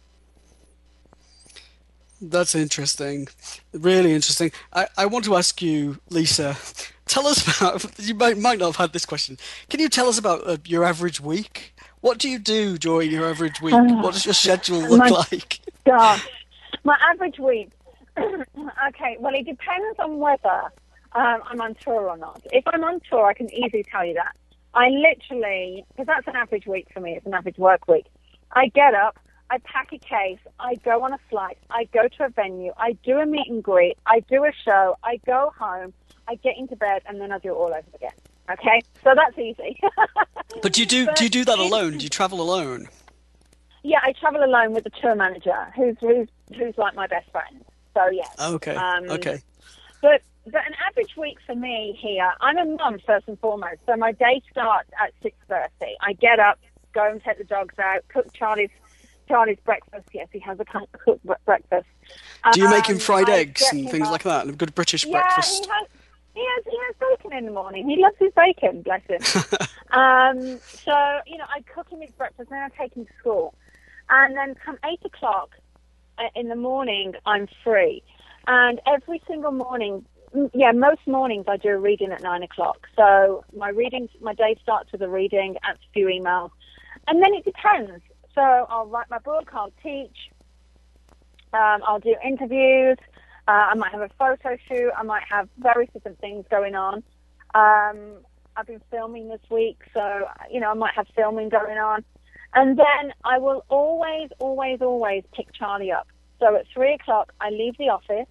That's interesting, really interesting. I, I want to ask you, Lisa, tell us about, you might, might not have had this question. Can you tell us about uh, your average week? What do you do during your average week? Uh, what does your schedule look my like? Gosh, my average week. Okay, well, it depends on whether um, I'm on tour or not. If I'm on tour, I can easily tell you that. I literally, because that's an average week for me, it's an average work week. I get up, I pack a case, I go on a flight, I go to a venue, I do a meet and greet, I do a show, I go home, I get into bed, and then I do it all over again. Okay? So that's easy. But do you do, do you do that alone? Do you travel alone? Yeah, I travel alone with the tour manager, who's who's, who's like my best friend. So, yes. Okay, um, okay. But, but an average week for me here, I'm a mum first and foremost, so my day starts at six thirty. I get up, go and take the dogs out, cook Charlie's Charlie's breakfast. Yes, he has a cooked breakfast. Do you make him fried um, eggs and things up. like that? A good British yeah, breakfast? He has, he, has, he has bacon in the morning. He loves his bacon, bless him. um, so, you know, I cook him his breakfast, then I take him to school. And then come eight o'clock in the morning, I'm free. And every single morning, yeah, most mornings I do a reading at nine o'clock. So my readings, my day starts with a reading, answer a few emails. And then it depends. So I'll write my book, I'll teach, um, I'll do interviews, uh, I might have a photo shoot, I might have various different things going on. Um, I've been filming this week, so, you know, I might have filming going on. And then I will always, always, always pick Charlie up. So at three o'clock, I leave the office,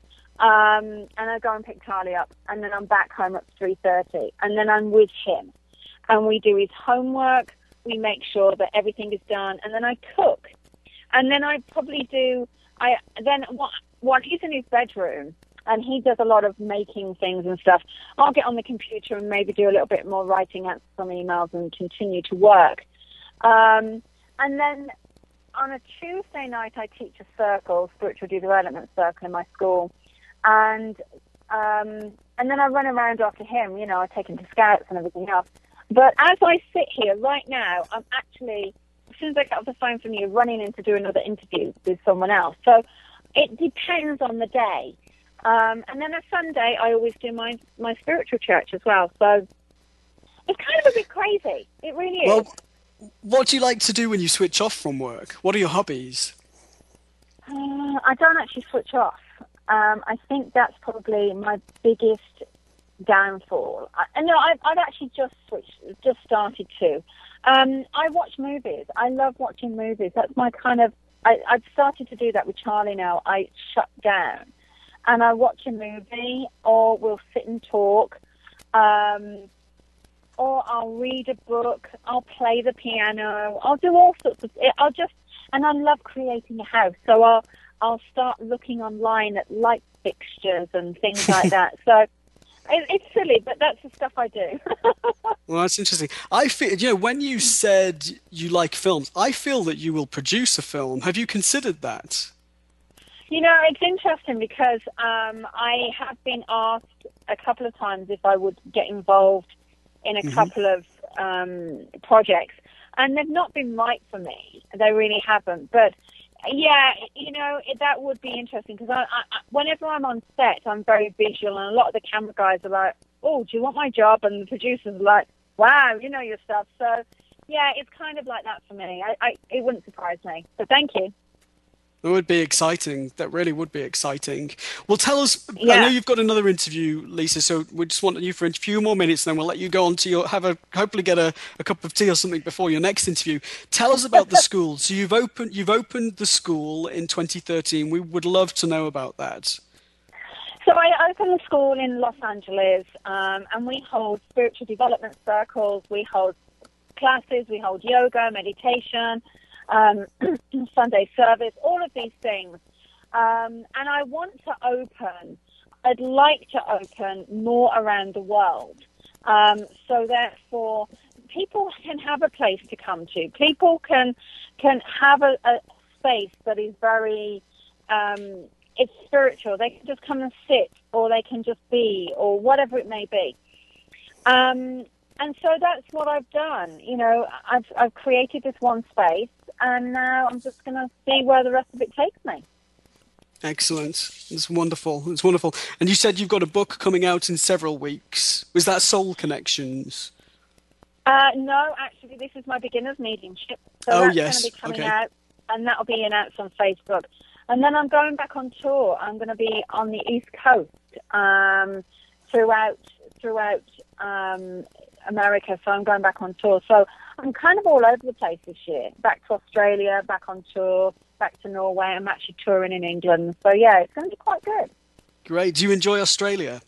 um, and I go and pick Charlie up, and then I'm back home at three thirty, and then I'm with him. And we do his homework, we make sure that everything is done, and then I cook. And then I probably do, I then while he's in his bedroom, and he does a lot of making things and stuff, I'll get on the computer and maybe do a little bit more writing, answer some emails, and continue to work. Um, and then on a Tuesday night, I teach a circle, spiritual development circle in my school, and um, and then I run around after him. You know, I take him to scouts and everything else. But as I sit here right now, I'm actually, as soon as I get off the phone from you, running in to do another interview with someone else. So it depends on the day. Um, and then a Sunday, I always do my my spiritual church as well. So it's kind of a bit crazy. It really is. Well, what do you like to do when you switch off from work? What are your hobbies? Uh, I don't actually switch off. Um, I think that's probably my biggest downfall. I, no, I've, I've actually just switched, just started to. Um, I watch movies. I love watching movies. That's my kind of I, I've started to do that with Charlie now. I shut down and I watch a movie, or we'll sit and talk, um, or I'll read a book, I'll play the piano, I'll do all sorts of, I'll just, and I love creating a house, so I'll, I'll start looking online at light fixtures and things like that. So it, it's silly, but that's the stuff I do. Well, that's interesting. I feel, you know, when you said you like films, I feel that you will produce a film. Have you considered that? You know, it's interesting because um, I have been asked a couple of times if I would get involved in a mm-hmm. couple of um, projects, and they've not been right for me. They really haven't. But yeah, you know, it, that would be interesting because I, I, whenever I'm on set, I'm very visual, and a lot of the camera guys are like, "Oh, do you want my job?" And the producers are like, "Wow, you know your stuff." So yeah, it's kind of like that for me. I, I it wouldn't surprise me. So thank you. It would be exciting. That really would be exciting. Well, tell us. Yeah. I know you've got another interview, Lisa. So we just want you for a few more minutes, and then we'll let you go on to your have a hopefully get a, a cup of tea or something before your next interview. Tell us about the school. So you've opened you've opened the school in twenty thirteen. We would love to know about that. So I opened the school in Los Angeles, um, and we hold spiritual development circles. We hold classes. We hold yoga, meditation. Um, Sunday service, all of these things. Um, and I want to open, I'd like to open more around the world. Um, so therefore, people can have a place to come to. People can can have a, a space that is very, um, it's spiritual. They can just come and sit, or they can just be, or whatever it may be. Um, and so that's what I've done. You know, I've, I've created this one space, and now I'm just going to see where the rest of it takes me. Excellent. It's wonderful. It's wonderful. And you said you've got a book coming out in several weeks. Was that Soul Connections? Uh, no, actually, this is my beginner's mediumship. So oh, that's yes. going to be coming okay. out, and that'll be announced on Facebook. And then I'm going back on tour. I'm going to be on the East Coast um, throughout throughout um, America. So I'm going back on tour. So I'm kind of all over the place this year. Back to Australia, back on tour, back to Norway. I'm actually touring in England. So, yeah, it's going to be quite good. Great. Do you enjoy Australia?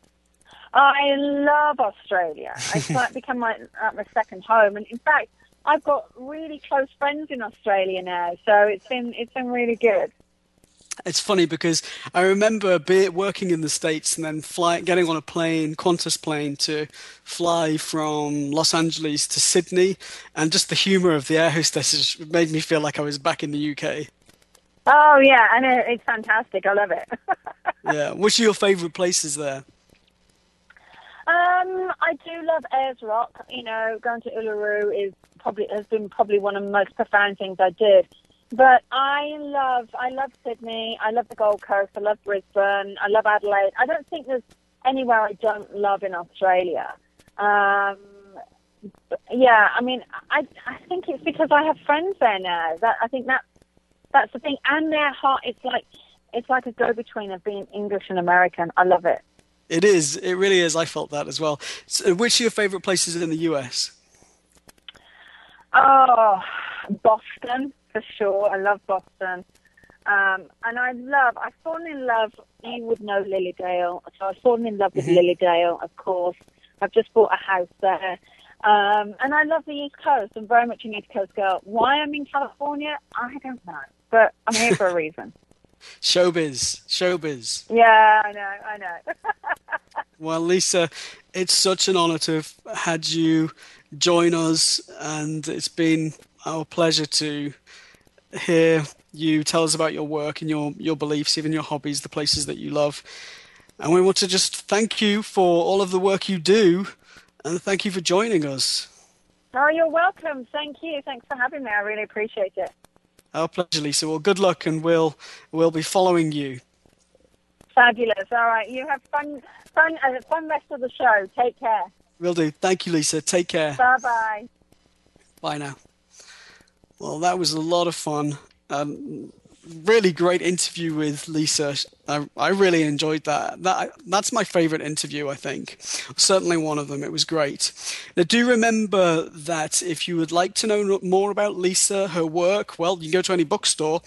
I love Australia. It's like become my, uh, my second home. And, in fact, I've got really close friends in Australia now. So it's been it's been really good. It's funny because I remember be, working in the States and then fly, getting on a plane, Qantas plane, to fly from Los Angeles to Sydney, and just the humour of the air hostesses made me feel like I was back in the U K. Oh, yeah, and it's fantastic. I love it. Yeah. Which are your favourite places there? Um, I do love Ayers Rock. You know, going to Uluru is probably has been probably one of the most profound things I did. But I love, I love Sydney. I love the Gold Coast. I love Brisbane. I love Adelaide. I don't think there's anywhere I don't love in Australia. Um, yeah, I mean, I I think it's because I have friends there now. That I think that that's the thing. And their heart, it's like it's like a go-between of being English and American. I love it. It is. It really is. I felt that as well. So which are your favourite places in the U S? Oh, Boston. For sure. I love Boston. Um, and I love, I've fallen in love, you would know Lilydale. So I've fallen in love with mm-hmm. Lilydale, of course. I've just bought a house there. Um, and I love the East Coast. I'm very much an East Coast girl. Why I'm in California, I don't know. But I'm here for a reason. Showbiz. Showbiz. Yeah, I know, I know. Well, Lisa, it's such an honour to have had you join us, and it's been our pleasure to hear you tell us about your work and your, your beliefs, even your hobbies, the places that you love. And we want to just thank you for all of the work you do, and thank you for joining us. Oh, you're welcome. Thank you. Thanks for having me. I really appreciate it. Our pleasure, Lisa. Well, good luck, and we'll we'll be following you. Fabulous. All right. You have fun, fun, uh, fun rest of the show. Take care. Will do. Thank you, Lisa. Take care. Bye-bye. Bye now. Well, that was a lot of fun. Um, really great interview with Lisa. I, I really enjoyed that. That that's my favorite interview, I think. Certainly one of them. It was great. Now, do remember that if you would like to know more about Lisa, her work, well, you can go to any bookstore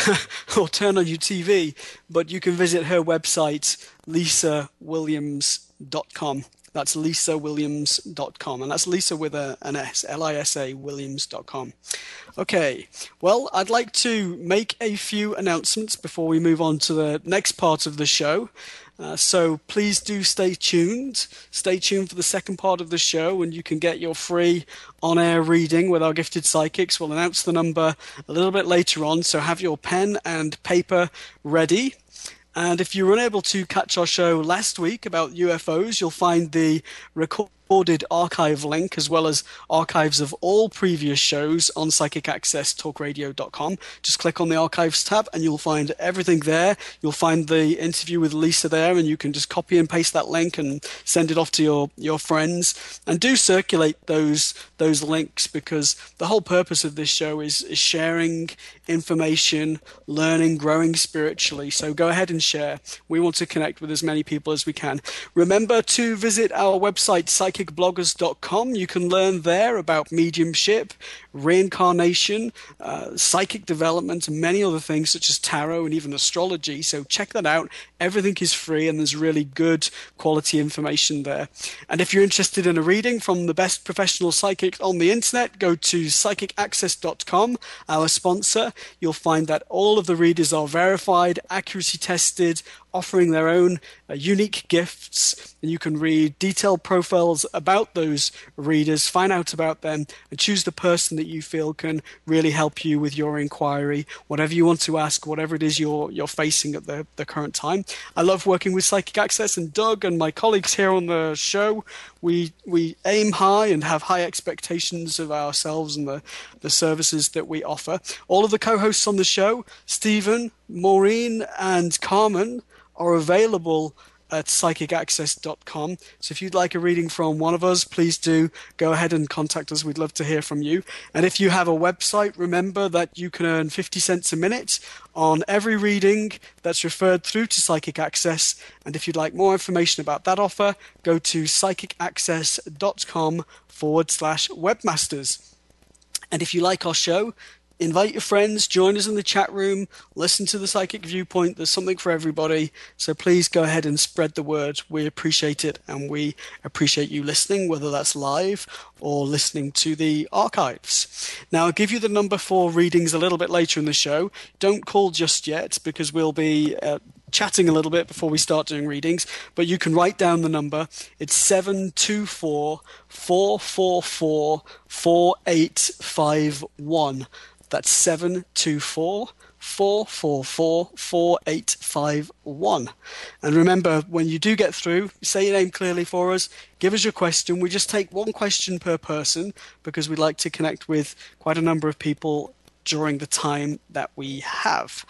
or turn on your T V, but you can visit her website, lisa williams dot com. That's lisa williams dot com, and that's Lisa with a, an S, L I S A, williams dot com. Okay, well, I'd like to make a few announcements before we move on to the next part of the show. Uh, so please do stay tuned. Stay tuned for the second part of the show, and you can get your free on-air reading with our gifted psychics. We'll announce the number a little bit later on, so have your pen and paper ready. And if you were unable to catch our show last week about U F Os, you'll find the recorded archive link as well as archives of all previous shows on psychic access talk radio dot com. Just click on the archives tab and you'll find everything there. You'll find the interview with Lisa there, and you can just copy and paste that link and send it off to your, your friends. And do circulate those those links, because the whole purpose of this show is, is sharing information, learning, growing spiritually. So go ahead and share. We want to connect with as many people as we can. Remember to visit our website, psychic bloggers dot com. You can learn there about mediumship, reincarnation, uh, psychic development, and many other things such as tarot and even astrology. So check that out. Everything is free, and there's really good quality information there. And if you're interested in a reading from the best professional psychics on the internet, go to psychic access dot com, our sponsor. You'll find that all of the readers are verified, accuracy tested, offering their own uh, unique gifts, and you can read detailed profiles about those readers, find out about them, and choose the person that you feel can really help you with your inquiry, whatever you want to ask, whatever it is you're you're facing at the, the current time. I love working with Psychic Access, and Doug and my colleagues here on the show, we we aim high and have high expectations of ourselves and the, the services that we offer. All of the co-hosts on the show, Stephen, Maureen, and Carmen, are available at psychic access dot com. So if you'd like a reading from one of us, please do go ahead and contact us. We'd love to hear from you. And if you have a website, remember that you can earn fifty cents a minute on every reading that's referred through to Psychic Access. And if you'd like more information about that offer, go to psychic access dot com forward slash webmasters. And if you like our show, invite your friends, join us in the chat room, listen to the Psychic Viewpoint. There's something for everybody. So please go ahead and spread the word. We appreciate it, and we appreciate you listening, whether that's live or listening to the archives. Now, I'll give you the number for readings a little bit later in the show. Don't call just yet, because we'll be uh, chatting a little bit before we start doing readings, but you can write down the number. It's seven two four, four four four, four eight five one. That's seven two four, four four four, four eight five one. And remember, when you do get through, say your name clearly for us, give us your question. We just take one question per person, because we'd like to connect with quite a number of people during the time that we have.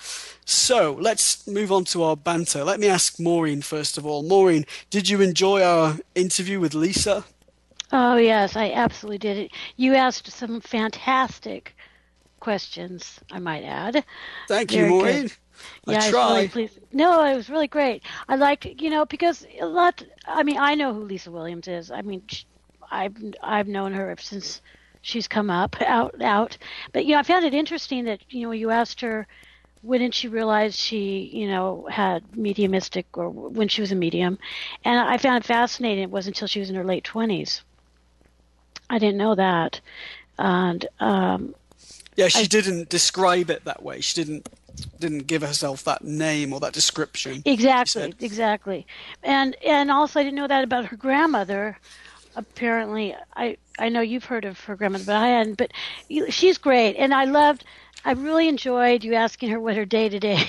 So let's move on to our banter. Let me ask Maureen first of all. Maureen, did you enjoy our interview with Lisa? Oh, yes, I absolutely did. You asked some fantastic questions, I might add. Thank Very you, Maureen. good. I yeah, try. I was really pleased. No, it was really great. I liked, you know, because a lot. I mean, I know who Lisa Williams is. I mean, sh- I've I've known her since she's come up out out. But you know, I found it interesting that you know you asked her when did she realize she you know had mediumistic, or when she was a medium, and I found it fascinating. It wasn't until she was in her late twenties. I didn't know that, and. um Yeah, she I, didn't describe it that way. She didn't didn't give herself that name or that description. Exactly, exactly. And and also I didn't know that about her grandmother. Apparently, I, I know you've heard of her grandmother, but I hadn't. But you, she's great. And I loved, I really enjoyed you asking her what her day-to-day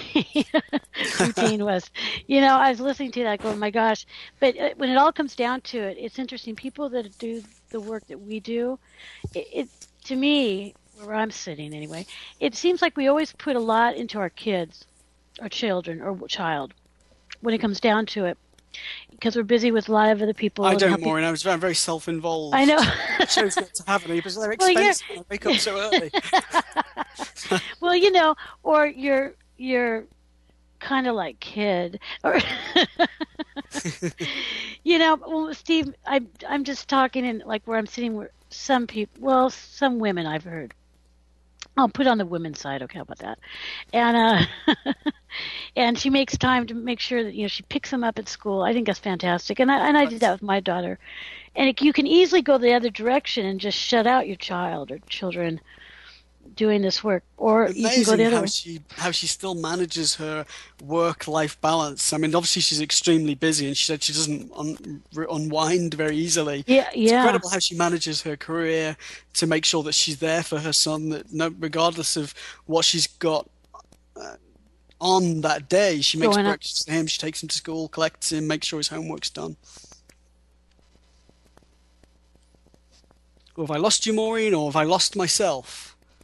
routine was. You know, I was listening to that going, oh my gosh. But when it all comes down to it, it's interesting. People that do the work that we do, it, it to me, where I'm sitting anyway, it seems like we always put a lot into our kids, our children, or child, when it comes down to it, because we're busy with a lot of other people. I don't, Maureen. I was very, very self-involved. I know. I chose not to have any, but they're expensive. Well, I wake up so early. Well, you know, or you're your kind of like kid, or you know, well, Steve, I I'm just talking in like where I'm sitting where some people, well, some women I've heard. I'll put on the women's side. Okay, how about that? And uh, and she makes time to make sure that you know she picks them up at school. I think that's fantastic, and I and I did that with my daughter. And it, you can easily go the other direction and just shut out your child or children doing this work, or Amazing you can go the other how way. she how she still manages her work-life balance. I mean, obviously she's extremely busy, and she said she doesn't un- unwind very easily. Yeah, It's yeah. incredible how she manages her career to make sure that she's there for her son, that no, regardless of what she's got uh, on that day, she makes Going up. breakfast for him, she takes him to school, collects him, makes sure his homework's done. Well, have I lost you, Maureen, or have I lost myself?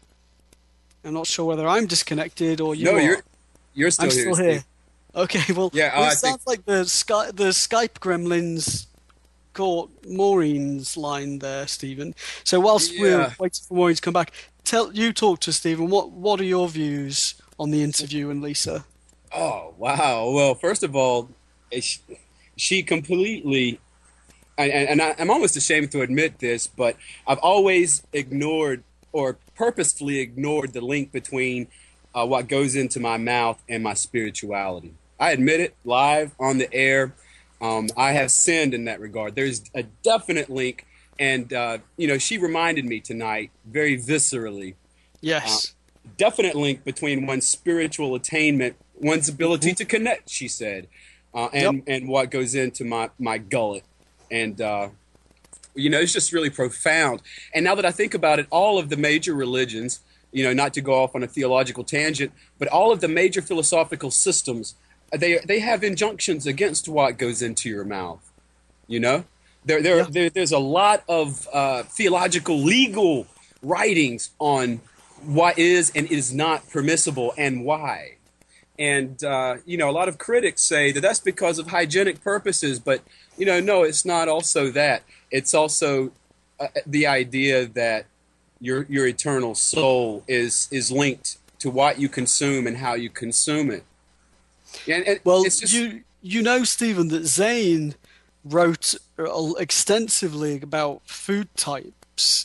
I'm not sure whether I'm disconnected or you no, are. you're you're still I'm here. still Steve. here. Okay, well, Yeah, well, uh, it I sounds like the Sky, the Skype gremlins caught Maureen's line there, Stephen. So whilst we're Yeah. waiting for Maureen to come back, tell you talk to Stephen. What what are your views on the interview and Lisa? Oh, wow. Well, first of all, she, she completely, and, and I, I'm almost ashamed to admit this, but I've always ignored or purposefully ignored the link between uh, what goes into my mouth and my spirituality. I admit it live on the air. Um, I have sinned in that regard. There's a definite link. And, uh, you know, she reminded me tonight very viscerally Yes. definite link between one's spiritual attainment, one's ability Mm-hmm. to connect, she said, uh, and, Yep. and what goes into my, my gullet. And, uh, you know, it's just really profound. And now that I think about it, all of the major religions, you know, not to go off on a theological tangent, but all of the major philosophical systems, they they have injunctions against what goes into your mouth, you know? There, there, Yeah. there There's a lot of uh, theological, legal writings on what is and is not permissible and why. And, uh, you know, a lot of critics say that that's because of hygienic purposes. But, you know, no, it's not also that. It's also uh, the idea that your your eternal soul is is linked to what you consume and how you consume it. And, and Well, it's just, you you know, Stephen, that Zane wrote uh, extensively about food types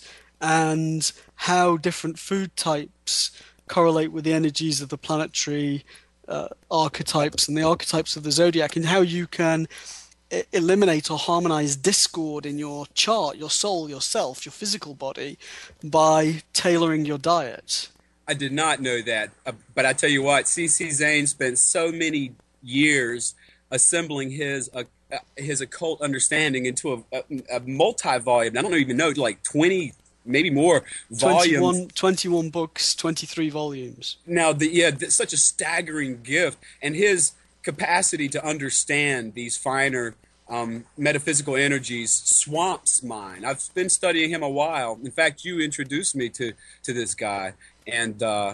and how different food types correlate with the energies of the planetary uh, archetypes and the archetypes of the zodiac, and how you can e- eliminate or harmonize discord in your chart, your soul, yourself, your physical body, by tailoring your diet. I did not know that. Uh, but I tell you what, C C Zane spent so many years assembling his uh, uh, his occult understanding into a, a, a multi-volume. I don't even know, like twenty, maybe more volumes. twenty-one, twenty-one books, twenty-three volumes. Now, the, yeah, th- such a staggering gift, and his capacity to understand these finer um, metaphysical energies swamps mine. I've been studying him a while. In fact, you introduced me to to this guy, and uh,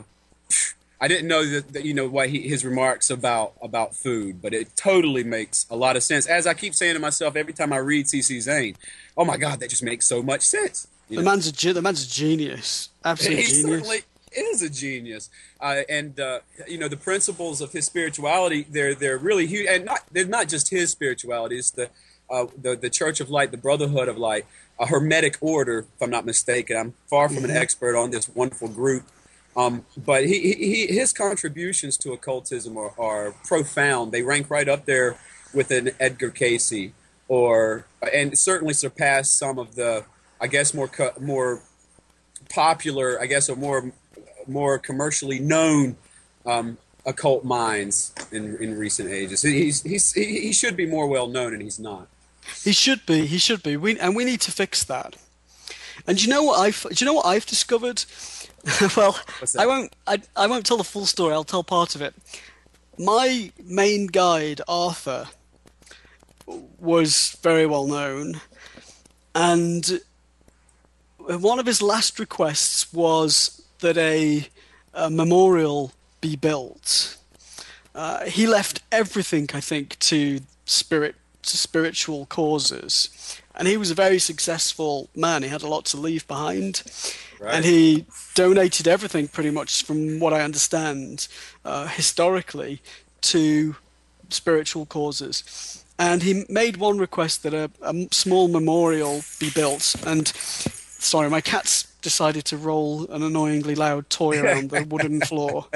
I didn't know that, that you know what he, his remarks about about food, but it totally makes a lot of sense. As I keep saying to myself every time I read C C Zane, oh my God, that just makes so much sense. You The know? man's a ge- the man's a genius, absolute He genius. certainly is a genius, uh, and uh, you know the principles of his spirituality. They're they're really huge, and not they're not just his spirituality. It's the uh, the the Church of Light, the Brotherhood of Light, a Hermetic order, if I'm not mistaken. I'm far from an expert on this wonderful group, um, but he, he his contributions to occultism are, are profound. They rank right up there with an Edgar Cayce, or and certainly surpass some of the, I guess, more co- more popular, I guess, or more more commercially known um, occult minds in in recent ages. He's he's he should be more well known, and he's not. He should be. He should be. We and we need to fix that. And do you know what I've? Do you know what I've discovered? Well, What's that? I won't. I, I won't tell the full story. I'll tell part of it. My main guide, Arthur, was very well known, and one of his last requests was that a, a memorial be built. Uh, he left everything, I think, to spirit to spiritual causes, and he was a very successful man. He had a lot to leave behind. Right. And he donated everything, pretty much, from what I understand, uh, historically, to spiritual causes. And he made one request that a, a small memorial be built. And, sorry, my cat's decided to roll an annoyingly loud toy around the wooden floor.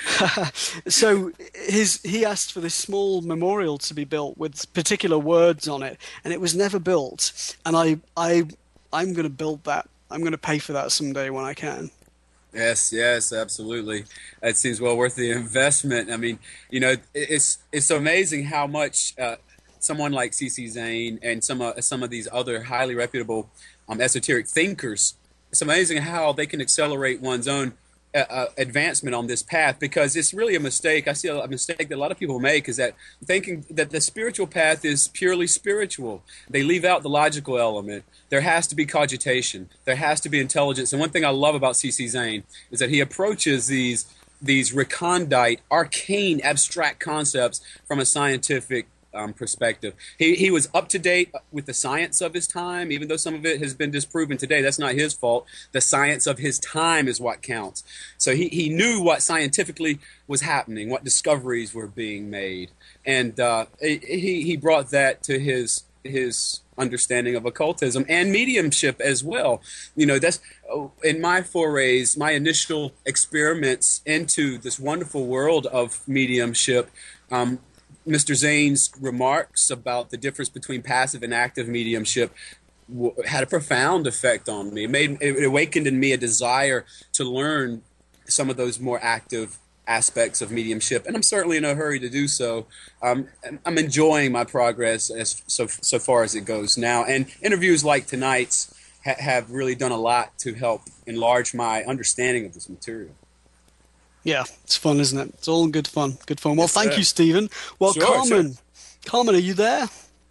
So his he asked for this small memorial to be built with particular words on it, and it was never built. And I, I, I'm going to build that. I'm going to pay for that someday when I can. Yes, yes, absolutely. It seems well worth the investment. I mean, you know, it's it's amazing how much uh, someone like C C Zane and some uh, some of these other highly reputable um, esoteric thinkers, it's amazing how they can accelerate one's own uh, uh, advancement on this path, because it's really a mistake. I see a, a mistake that a lot of people make, is that thinking that the spiritual path is purely spiritual. They leave out the logical element. There has to be cogitation. There has to be intelligence. And one thing I love about C C Zane is that he approaches these these recondite, arcane, abstract concepts from a scientific um, perspective. He he was up to date with the science of his time, even though some of it has been disproven today. That's not his fault. The science of his time is what counts. So he, he knew what scientifically was happening, what discoveries were being made. And uh, he, he brought that to his his understanding of occultism and mediumship as well. You know, that's in my forays, my initial experiments into this wonderful world of mediumship. Um, Mister Zane's remarks about the difference between passive and active mediumship w- had a profound effect on me. It made it awakened in me a desire to learn some of those more active aspects of mediumship, and I'm certainly in a hurry to do so. Um, I'm enjoying my progress as so so far as it goes now, and interviews like tonight's ha- have really done a lot to help enlarge my understanding of this material. Yeah, it's fun, isn't it? It's all good fun. Good fun. Well, Yes, thank sir. you, Stephen. Well, Sure, Carmen, sure. Carmen, are you there?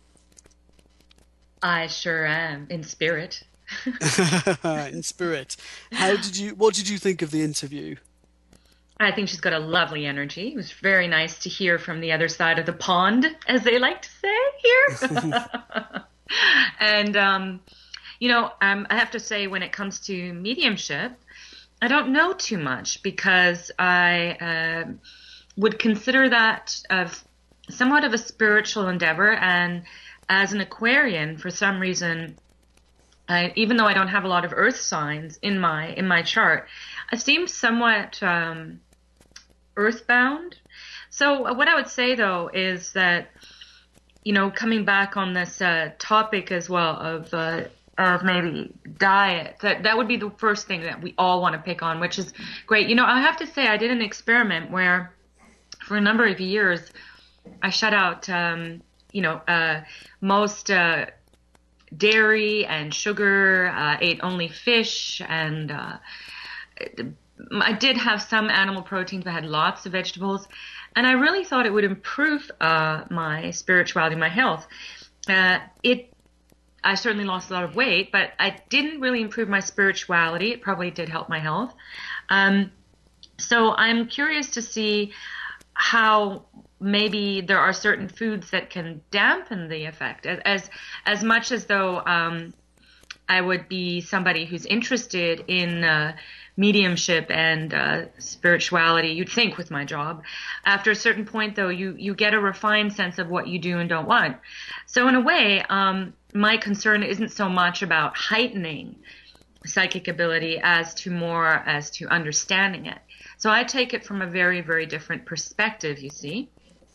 I sure am, in spirit. In spirit. How did you? What did you think of the interview? I think she's got a lovely energy. It was very nice to hear from the other side of the pond, as they like to say here. And, um, you know, um, I have to say, when it comes to mediumship, I don't know too much, because I uh, would consider that of somewhat of a spiritual endeavor. And as an Aquarian, for some reason, I, even though I don't have a lot of earth signs in my in my chart, I seem somewhat um, earthbound. So what I would say, though, is that, you know, coming back on this uh, topic as well of uh, of maybe diet, that that would be the first thing that we all want to pick on, which is great. You know, I have to say, I did an experiment where for a number of years I shut out, um, you know, uh, most uh, dairy and sugar, uh, ate only fish, and uh, I did have some animal proteins, but I had lots of vegetables. And I really thought it would improve uh, my spirituality, my health. Uh, it, I certainly lost a lot of weight, but I didn't really improve my spirituality. It probably did help my health. Um, so I'm curious to see how maybe there are certain foods that can dampen the effect. As as, as much as though um, I would be somebody who's interested in uh, mediumship and uh, spirituality, you'd think, with my job. After a certain point, though, you, you get a refined sense of what you do and don't want. So in a way, um, my concern isn't so much about heightening psychic ability as to more as to understanding it. So I take it from a very, very different perspective, you see.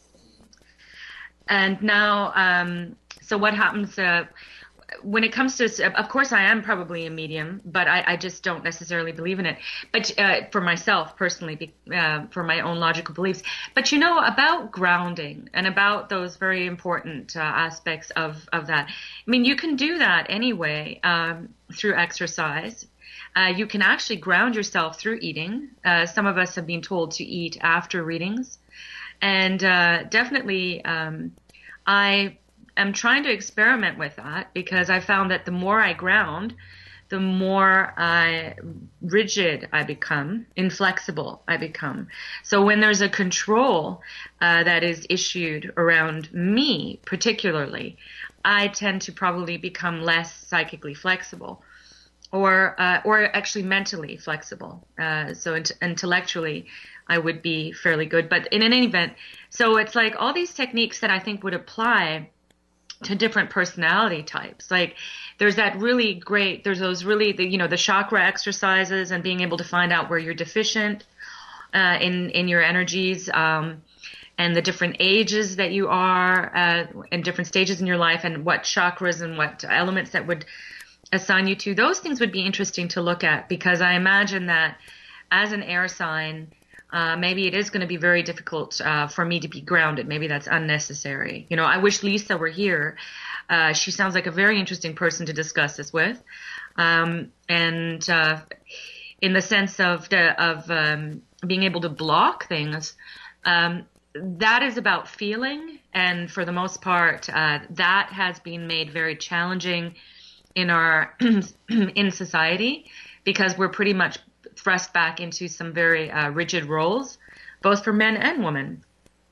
And now, um, so what happens uh, when it comes to, of course, I am probably a medium, but I, I just don't necessarily believe in it. But uh, for myself personally, uh, for my own logical beliefs. But you know, about grounding and about those very important uh, aspects of, of that. I mean, you can do that anyway um, through exercise. Uh, you can actually ground yourself through eating. Uh, some of us have been told to eat after readings. And uh, definitely um, I am trying to experiment with that, because I found that the more I ground, the more I, rigid I become, inflexible I become. So when there's a control uh, that is issued around me particularly, I tend to probably become less psychically flexible, or uh, or actually mentally flexible. Uh, so int- intellectually, I would be fairly good. But in any event, so it's like all these techniques that I think would apply to different personality types. Like there's that really great, there's those really, the, you know, the chakra exercises and being able to find out where you're deficient uh, in, in your energies, um, and the different ages that you are uh, and different stages in your life, and what chakras and what elements that would assign you to. Those things would be interesting to look at, because I imagine that as an air sign, Uh, maybe it is going to be very difficult uh, for me to be grounded. Maybe that's unnecessary. You know, I wish Lisa were here. Uh, she sounds like a very interesting person to discuss this with. Um, and uh, in the sense of the, of um, being able to block things, um, that is about feeling. And for the most part, uh, that has been made very challenging in our in society, because we're pretty much thrust back into some very uh, rigid roles, both for men and women.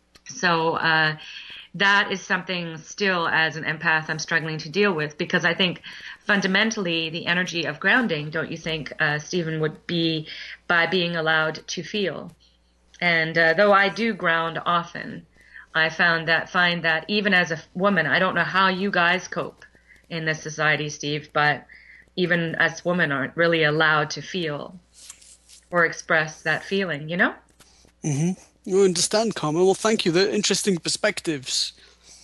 So uh, that is something still, as an empath, I'm struggling to deal with, because I think fundamentally the energy of grounding, don't you think, uh, Stephen, would be by being allowed to feel. And uh, though I do ground often, I found that find that even as a woman, I don't know how you guys cope in this society, Steve, but even as women aren't really allowed to feel or express that feeling, you know? Mm-hmm. You understand, Carmen. Well, thank you. They're interesting perspectives.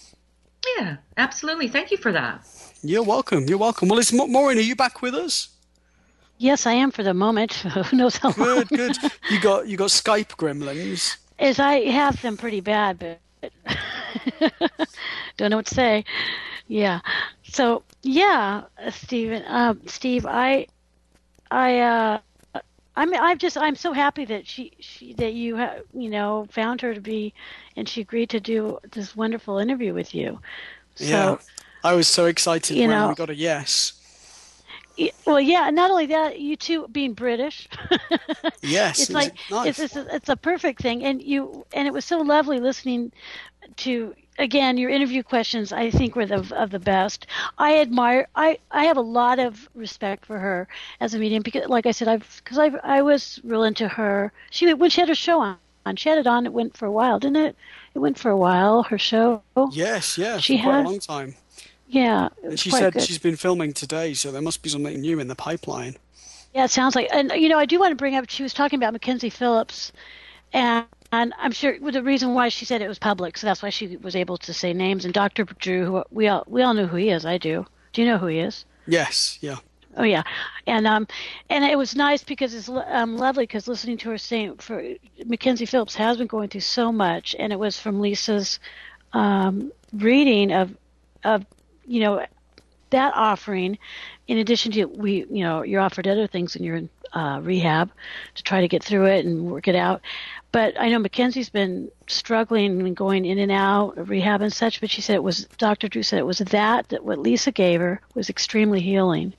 Yeah, absolutely. Thank you for that. You're welcome. You're welcome. Well, it's Maureen, are you back with us? Yes, I am for the moment. Who knows how long? Good, good. You got you got Skype gremlins. As I have them pretty bad, but don't know what to say. Yeah. So yeah, Stephen, uh, Steve, I, I, uh, I'm, I'm just, I'm so happy that she, she that you, ha- you know, found her to be, and she agreed to do this wonderful interview with you. So, yeah, I was so excited you when know, we got a yes. Well, yeah, not only that, you two being British. Yes, it's it like nice. it's, it's a, it's a perfect thing, and you and it was so lovely listening to, again, your interview questions. I think were the of the best. I admire. I, I have a lot of respect for her as a medium, because, like I said, I've because I I was real into her. She when she had her show on, she had it on. It went for a while, didn't it? It went for a while. Her show. Yes, yeah, she for quite had, a long time. Yeah, and she quite said good. She's been filming today, so there must be something new in the pipeline. Yeah, it sounds like, and you know, I do want to bring up. She was talking about Mackenzie Phillips, and, and I'm sure the reason why she said it was public, so that's why she was able to say names. And Doctor Drew, who we all we all know who he is. I do. Do you know who he is? Yes. Yeah. Oh yeah, and um, and it was nice because it's um lovely, because listening to her saying, for Mackenzie Phillips has been going through so much, and it was from Lisa's um reading of of you know. that offering, in addition to, we, you know, you're offered other things in your uh, rehab to try to get through it and work it out. But I know Mackenzie's been struggling and going in and out of rehab and such, but she said it was, Doctor Drew said it was that, that what Lisa gave her was extremely healing.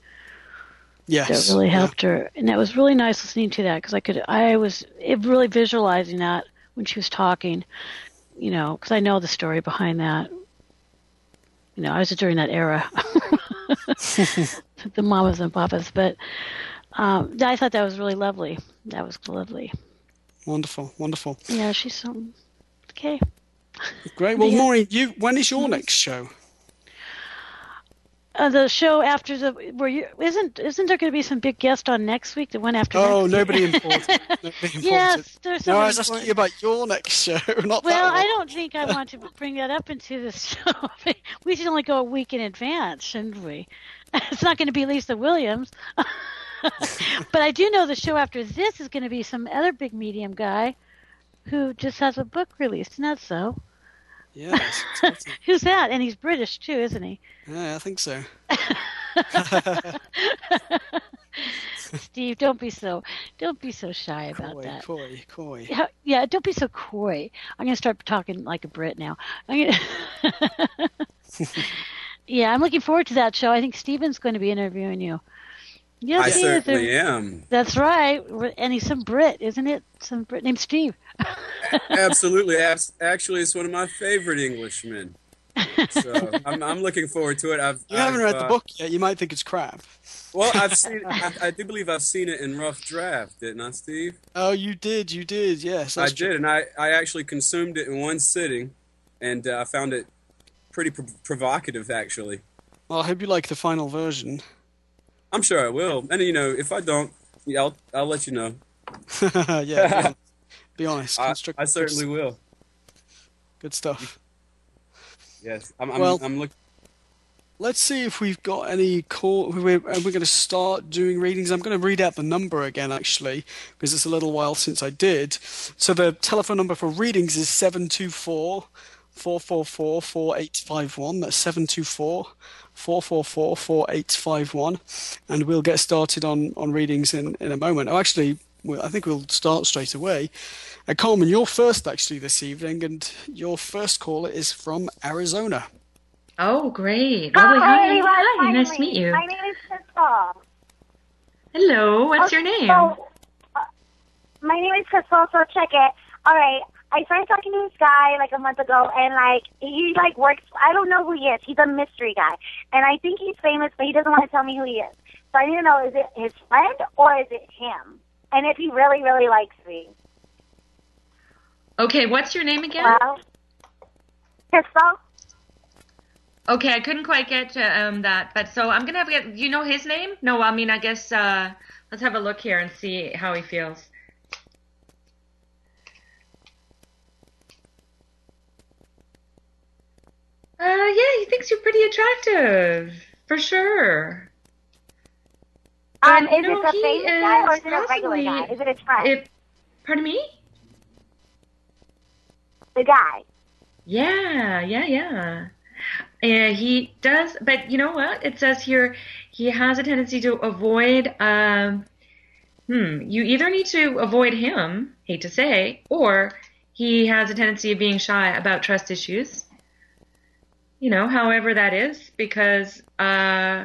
Yes. That really helped yeah. her. And that was really nice listening to that, because I could, I was really visualizing that when she was talking, you know, because I know the story behind that. You know, I was during that era, the mamas and papas. But um, I thought that was really lovely. That was lovely. Wonderful, wonderful. Yeah, she's so okay. Great. Well, yeah. Maureen, you when is your next show? Uh, the show after the where you isn't isn't there going to be some big guest on next week? The one after. Oh, next nobody week? important. Nobody important. Yes, there's. No, I was important. asking you about your next show, not well, that one. I don't think I want to bring that up into this show. We should only go a week in advance, shouldn't we? It's not going to be Lisa Williams. But I do know the show after this is going to be some other big medium guy who just has a book released. Isn't that so? Yeah. Who's that? And he's British too, isn't he? Yeah, I think so. Steve, don't be so don't be so shy about coy, that. Coy, coy. Yeah, yeah, don't be so coy. I'm gonna start talking like a Brit now. I'm gonna yeah, I'm looking forward to that show. I think Stephen's going to be interviewing you. Yes, I he certainly is. am. That's right. And he's some Brit, isn't it? Some Brit named Steve. Absolutely. Actually, it's one of my favorite Englishmen. So I'm I'm looking forward to it. I've You haven't I've, read uh, the book yet. You might think it's crap. Well, I've seen. I, I do believe I've seen it in rough draft, didn't I, Steve? Oh, you did. You did. Yes, I that's did, true. and I, I actually consumed it in one sitting, and uh, I found it pretty prov- provocative, actually. Well, I hope you like the final version. I'm sure I will, and you know, if I don't, yeah, I'll I'll let you know. yeah, be honest. Be honest. I, Constructive I certainly criticism. will. Good stuff. Yes, I'm. I'm, Well- I'm looking. Let's see if we've got any call. We're, we're going to start doing readings. I'm going to read out the number again, actually, because it's a little while since I did. So the telephone number for readings is seven two four, four four four, four eight five one. That's seven two four, four four four, four eight five one. And we'll get started on, on readings in, in a moment. Oh, actually, well, I think we'll start straight away. Uh, Coleman, you're first, actually, this evening, and your first caller is from Arizona. Oh, great. Lovely. Hi, Hi. everyone. Hi. Nice to Finally. meet you. My name is Crystal. Hello. What's your Okay, name? So, uh, my name is Crystal, so check it. All right. I started talking to this guy like a month ago, and like he like works. I don't know who he is. He's a mystery guy, and I think he's famous, but he doesn't want to tell me who he is. So I need to know: is it his friend or is it him? And if he really, really likes me. Okay, what's your name again? Well, Crystal. Okay, I couldn't quite get to um, that, but so I'm gonna have to get. Do you know his name? No, I mean I guess uh, let's have a look here and see how he feels. Uh, yeah, he thinks you're pretty attractive, for sure. Um, But, is you know, it the he famous guy or is is it a regular possibly- guy? Is it his friend? It, pardon me? the guy. Yeah, yeah, yeah. Yeah, he does, but you know what? It says here he has a tendency to avoid, um, hmm, you either need to avoid him, hate to say, or he has a tendency of being shy about trust issues. You know, however that is, because uh,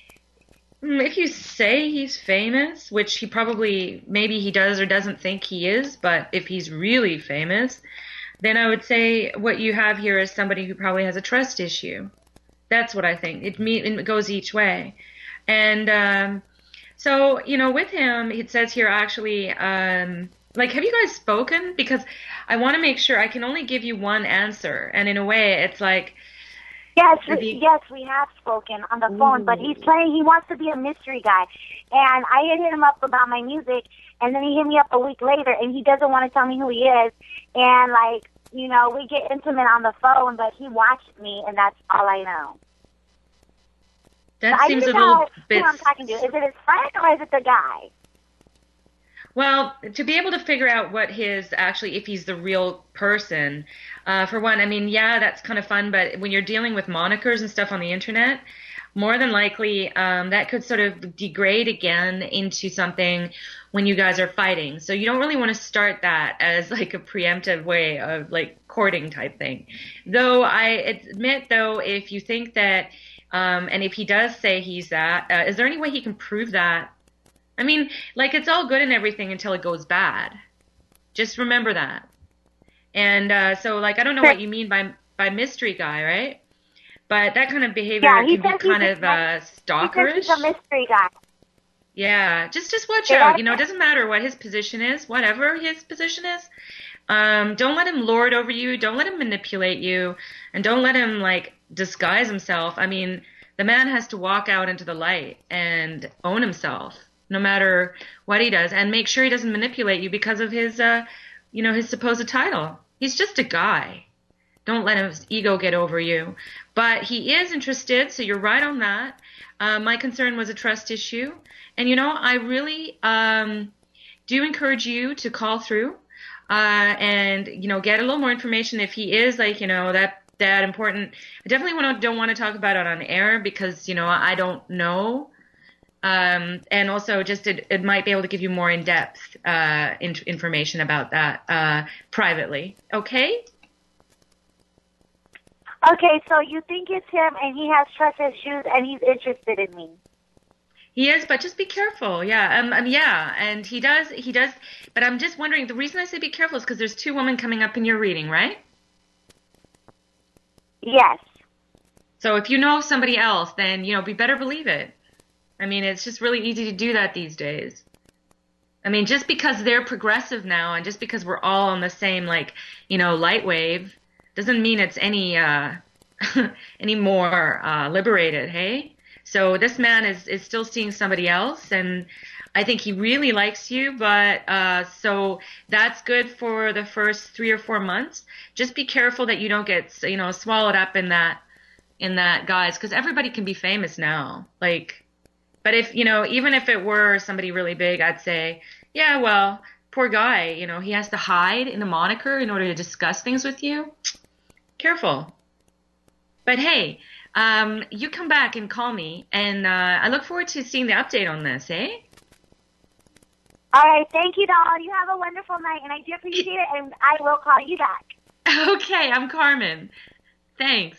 if you say he's famous, which he probably, maybe he does or doesn't think he is, but if he's really famous, then I would say what you have here is somebody who probably has a trust issue. That's what I think. It, me- it goes each way. And um, so, you know, with him, it says here actually, um, like, have you guys spoken? Because I want to make sure I can only give you one answer. And in a way, it's like, Yes, If we, he- yes, we have spoken on the phone, but he's playing, he wants to be a mystery guy. And I had hit him up about my music, and then he hit me up a week later, and he doesn't want to tell me who he is. And, like, you know, we get intimate on the phone, but he watched me, and that's all I know. that I seems need a to know little who bit. I'm talking to. Is it his friend or is it the guy? Well, to be able to figure out what his actually, if he's the real person, uh, for one, I mean, yeah, that's kind of fun, but when you're dealing with monikers and stuff on the internet, more than likely, um, that could sort of degrade again into something when you guys are fighting. So you don't really want to start that as like a preemptive way of like courting type thing. Though I admit, though, if you think that, um, and if he does say he's that, uh, is there any way he can prove that? I mean, like, it's all good and everything until it goes bad. Just remember that. And uh, so, like, I don't know what you mean by by mystery guy, right? But that kind of behavior Yeah, he can be says he's kind a- of uh, He says stalkerish. he's a mystery guy. Yeah, just just watch Yeah. out. You know, it doesn't matter what his position is, whatever his position is. Um, don't let him lord over you. Don't let him manipulate you, and don't let him like disguise himself. I mean, the man has to walk out into the light and own himself, no matter what he does, and make sure he doesn't manipulate you because of his, uh, you know, his supposed title. He's just a guy. Don't let his ego get over you. But he is interested, so you're right on that. Uh, my concern was a trust issue. And, you know, I really um, do encourage you to call through uh, and, you know, get a little more information if he is, like, you know, that that important. I definitely wanna, don't want to talk about it on air because, you know, I don't know. Um, and also just it, it might be able to give you more in-depth uh, in- information about that uh, privately. Okay? Okay, so you think it's him and he has trust issues and he's interested in me. He is, but just be careful. Yeah, um, um, yeah, and he does, he does. But I'm just wondering. The reason I say be careful is because there's two women coming up in your reading, right? Yes. So if you know somebody else, then, you know, we better believe it. I mean, it's just really easy to do that these days. I mean, just because they're progressive now and just because we're all on the same, like, you know, light wave doesn't mean it's any, uh, any more, uh, liberated, hey? So this man is, is still seeing somebody else, and I think he really likes you, but, uh, so that's good for the first three or four months. Just be careful that you don't get, you know, swallowed up in that, in that, guys, because everybody can be famous now. Like, but if, you know, even if it were somebody really big, I'd say, yeah, well, poor guy, you know, he has to hide in a moniker in order to discuss things with you. Careful. But hey, um, you come back and call me, and uh, I look forward to seeing the update on this, eh? All right, thank you, doll. You have a wonderful night, and I do appreciate it, and I will call you back. Okay, I'm Carmen. Thanks.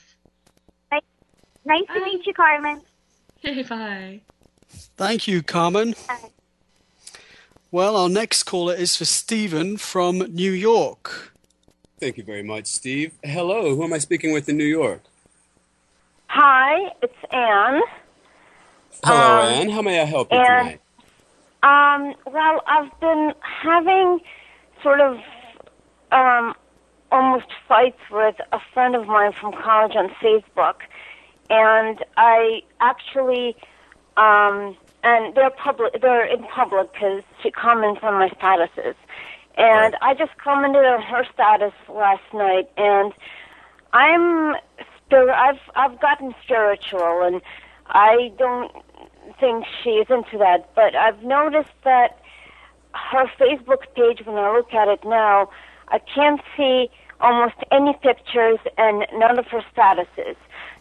Nice Bye. to meet you, Carmen. Hey, bye. Thank you, Carmen. Bye. Well, our next caller is for Stephen from New York. Thank you very much, Steve. Hello, who am I speaking with in New York? Hi, it's Anne. Hello, um, Anne. How may I help you and, tonight? Um, well, I've been having sort of um, almost fights with a friend of mine from college on Facebook, and I actually, um, and they're public, they're in public because she comments on my statuses, and I just commented on her status last night, and I'm spir- I've I've gotten spiritual, and I don't think she is into that, but I've noticed that her Facebook page, when I look at it now, I can't see almost any pictures and none of her statuses.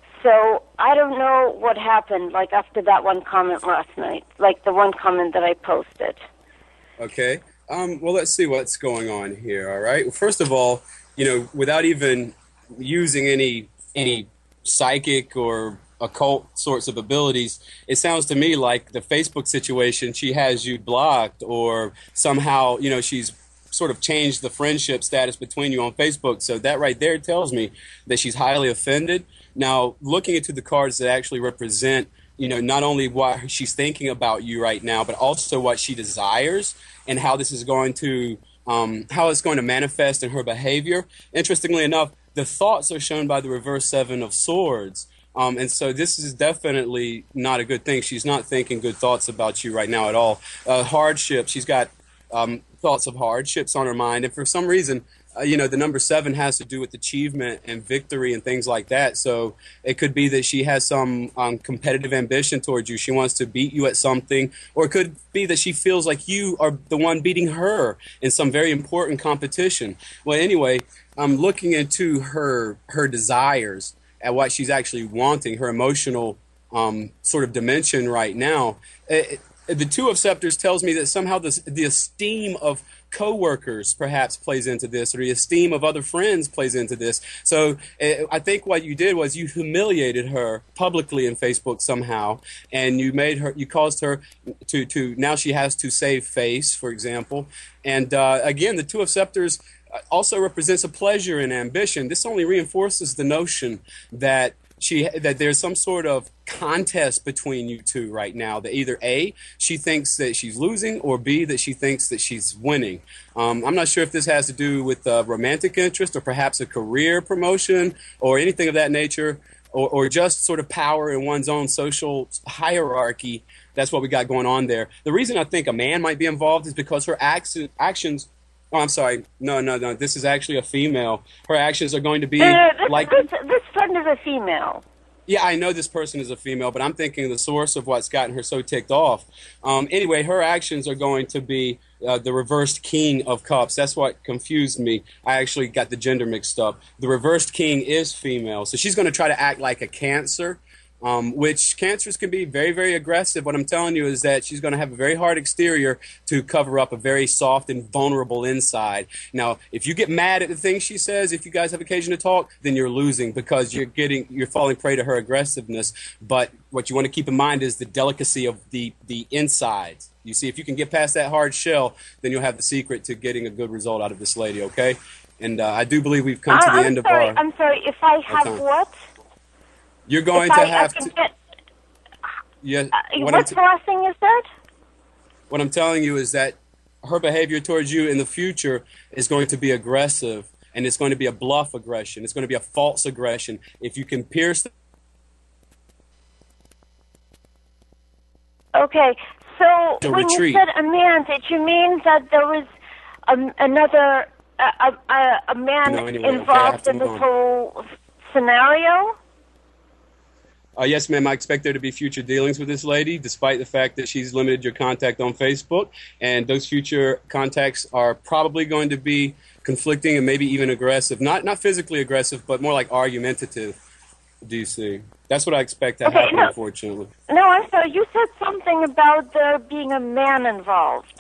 So I don't know what happened, like, after that one comment last night, like the one comment that I posted. Okay. Um, well, let's see what's going on here, all right? Well, first of all, you know, without even using any any psychic or occult sorts of abilities, it sounds to me like the Facebook situation, she has you blocked, or somehow, you know, she's sort of changed the friendship status between you on Facebook. So that right there tells me that she's highly offended. Now, looking into the cards that actually represent, you know, not only what she's thinking about you right now, but also what she desires and how this is going to, um, how it's going to manifest in her behavior. Interestingly enough, the thoughts are shown by the reverse Seven of Swords. Um, and so this is definitely not a good thing. She's not thinking good thoughts about you right now at all. Uh, hardship, she's got um, thoughts of hardships on her mind. And for some reason, uh, you know, the number seven has to do with achievement and victory and things like that. So it could be that she has some um, competitive ambition towards you. She wants to beat you at something. Or it could be that she feels like you are the one beating her in some very important competition. Well, anyway, I'm looking into her her desires, at what she's actually wanting, her emotional um, sort of dimension right now. It, it, the Two of Scepters tells me that somehow this, the esteem of coworkers perhaps plays into this, or the esteem of other friends plays into this. So it, I think what you did was you humiliated her publicly in Facebook somehow, and you made her, you caused her to, to now she has to save face, for example. And uh, again, the Two of Scepters also represents a pleasure and ambition. This only reinforces the notion that she that there's some sort of contest between you two right now, that either A, she thinks that she's losing, or B, that she thinks that she's winning. Um, I'm not sure if this has to do with uh, romantic interest, or perhaps a career promotion, or anything of that nature, or, or just sort of power in one's own social hierarchy. That's what we got going on there. The reason I think a man might be involved is because her acts, actions Oh, I'm sorry. No, no, no. This is actually a female. Her actions are going to be Uh, this, like... this, this friend is a female. Yeah, I know this person is a female, but I'm thinking the source of what's gotten her so ticked off. Um, anyway, her actions are going to be uh, the reversed King of Cups. That's what confused me. I actually got the gender mixed up. The reversed King is female, so she's going to try to act like a Cancer. Um, which cancers can be very, very aggressive. What I'm telling you is that she's going to have a very hard exterior to cover up a very soft and vulnerable inside. Now, if you get mad at the things she says, if you guys have occasion to talk, then you're losing, because you're getting, you're falling prey to her aggressiveness. But what you want to keep in mind is the delicacy of the, the insides. You see, if you can get past that hard shell, then you'll have the secret to getting a good result out of this lady, okay? And uh, I do believe we've come to the I'm end sorry, of our... I'm sorry, if I have what? You're going if to I, have I can to. Get, Yeah. uh, What, what I'm t- blessing is that? what I'm telling you is that her behavior towards you in the future is going to be aggressive, and it's going to be a bluff aggression. It's going to be a false aggression. If you can pierce. The- Okay, so To when retreat. you said a man, did you mean that there was um, another a, a, a man No, anyway, okay, I have involved to in move this on. whole scenario? Uh, yes, ma'am. I expect there to be future dealings with this lady, despite the fact that she's limited your contact on Facebook. And those future contacts are probably going to be conflicting and maybe even aggressive. Not not physically aggressive, but more like argumentative. Do you see? That's what I expect to Okay, happen, no. unfortunately. No, I'm sorry. You said something about there being a man involved.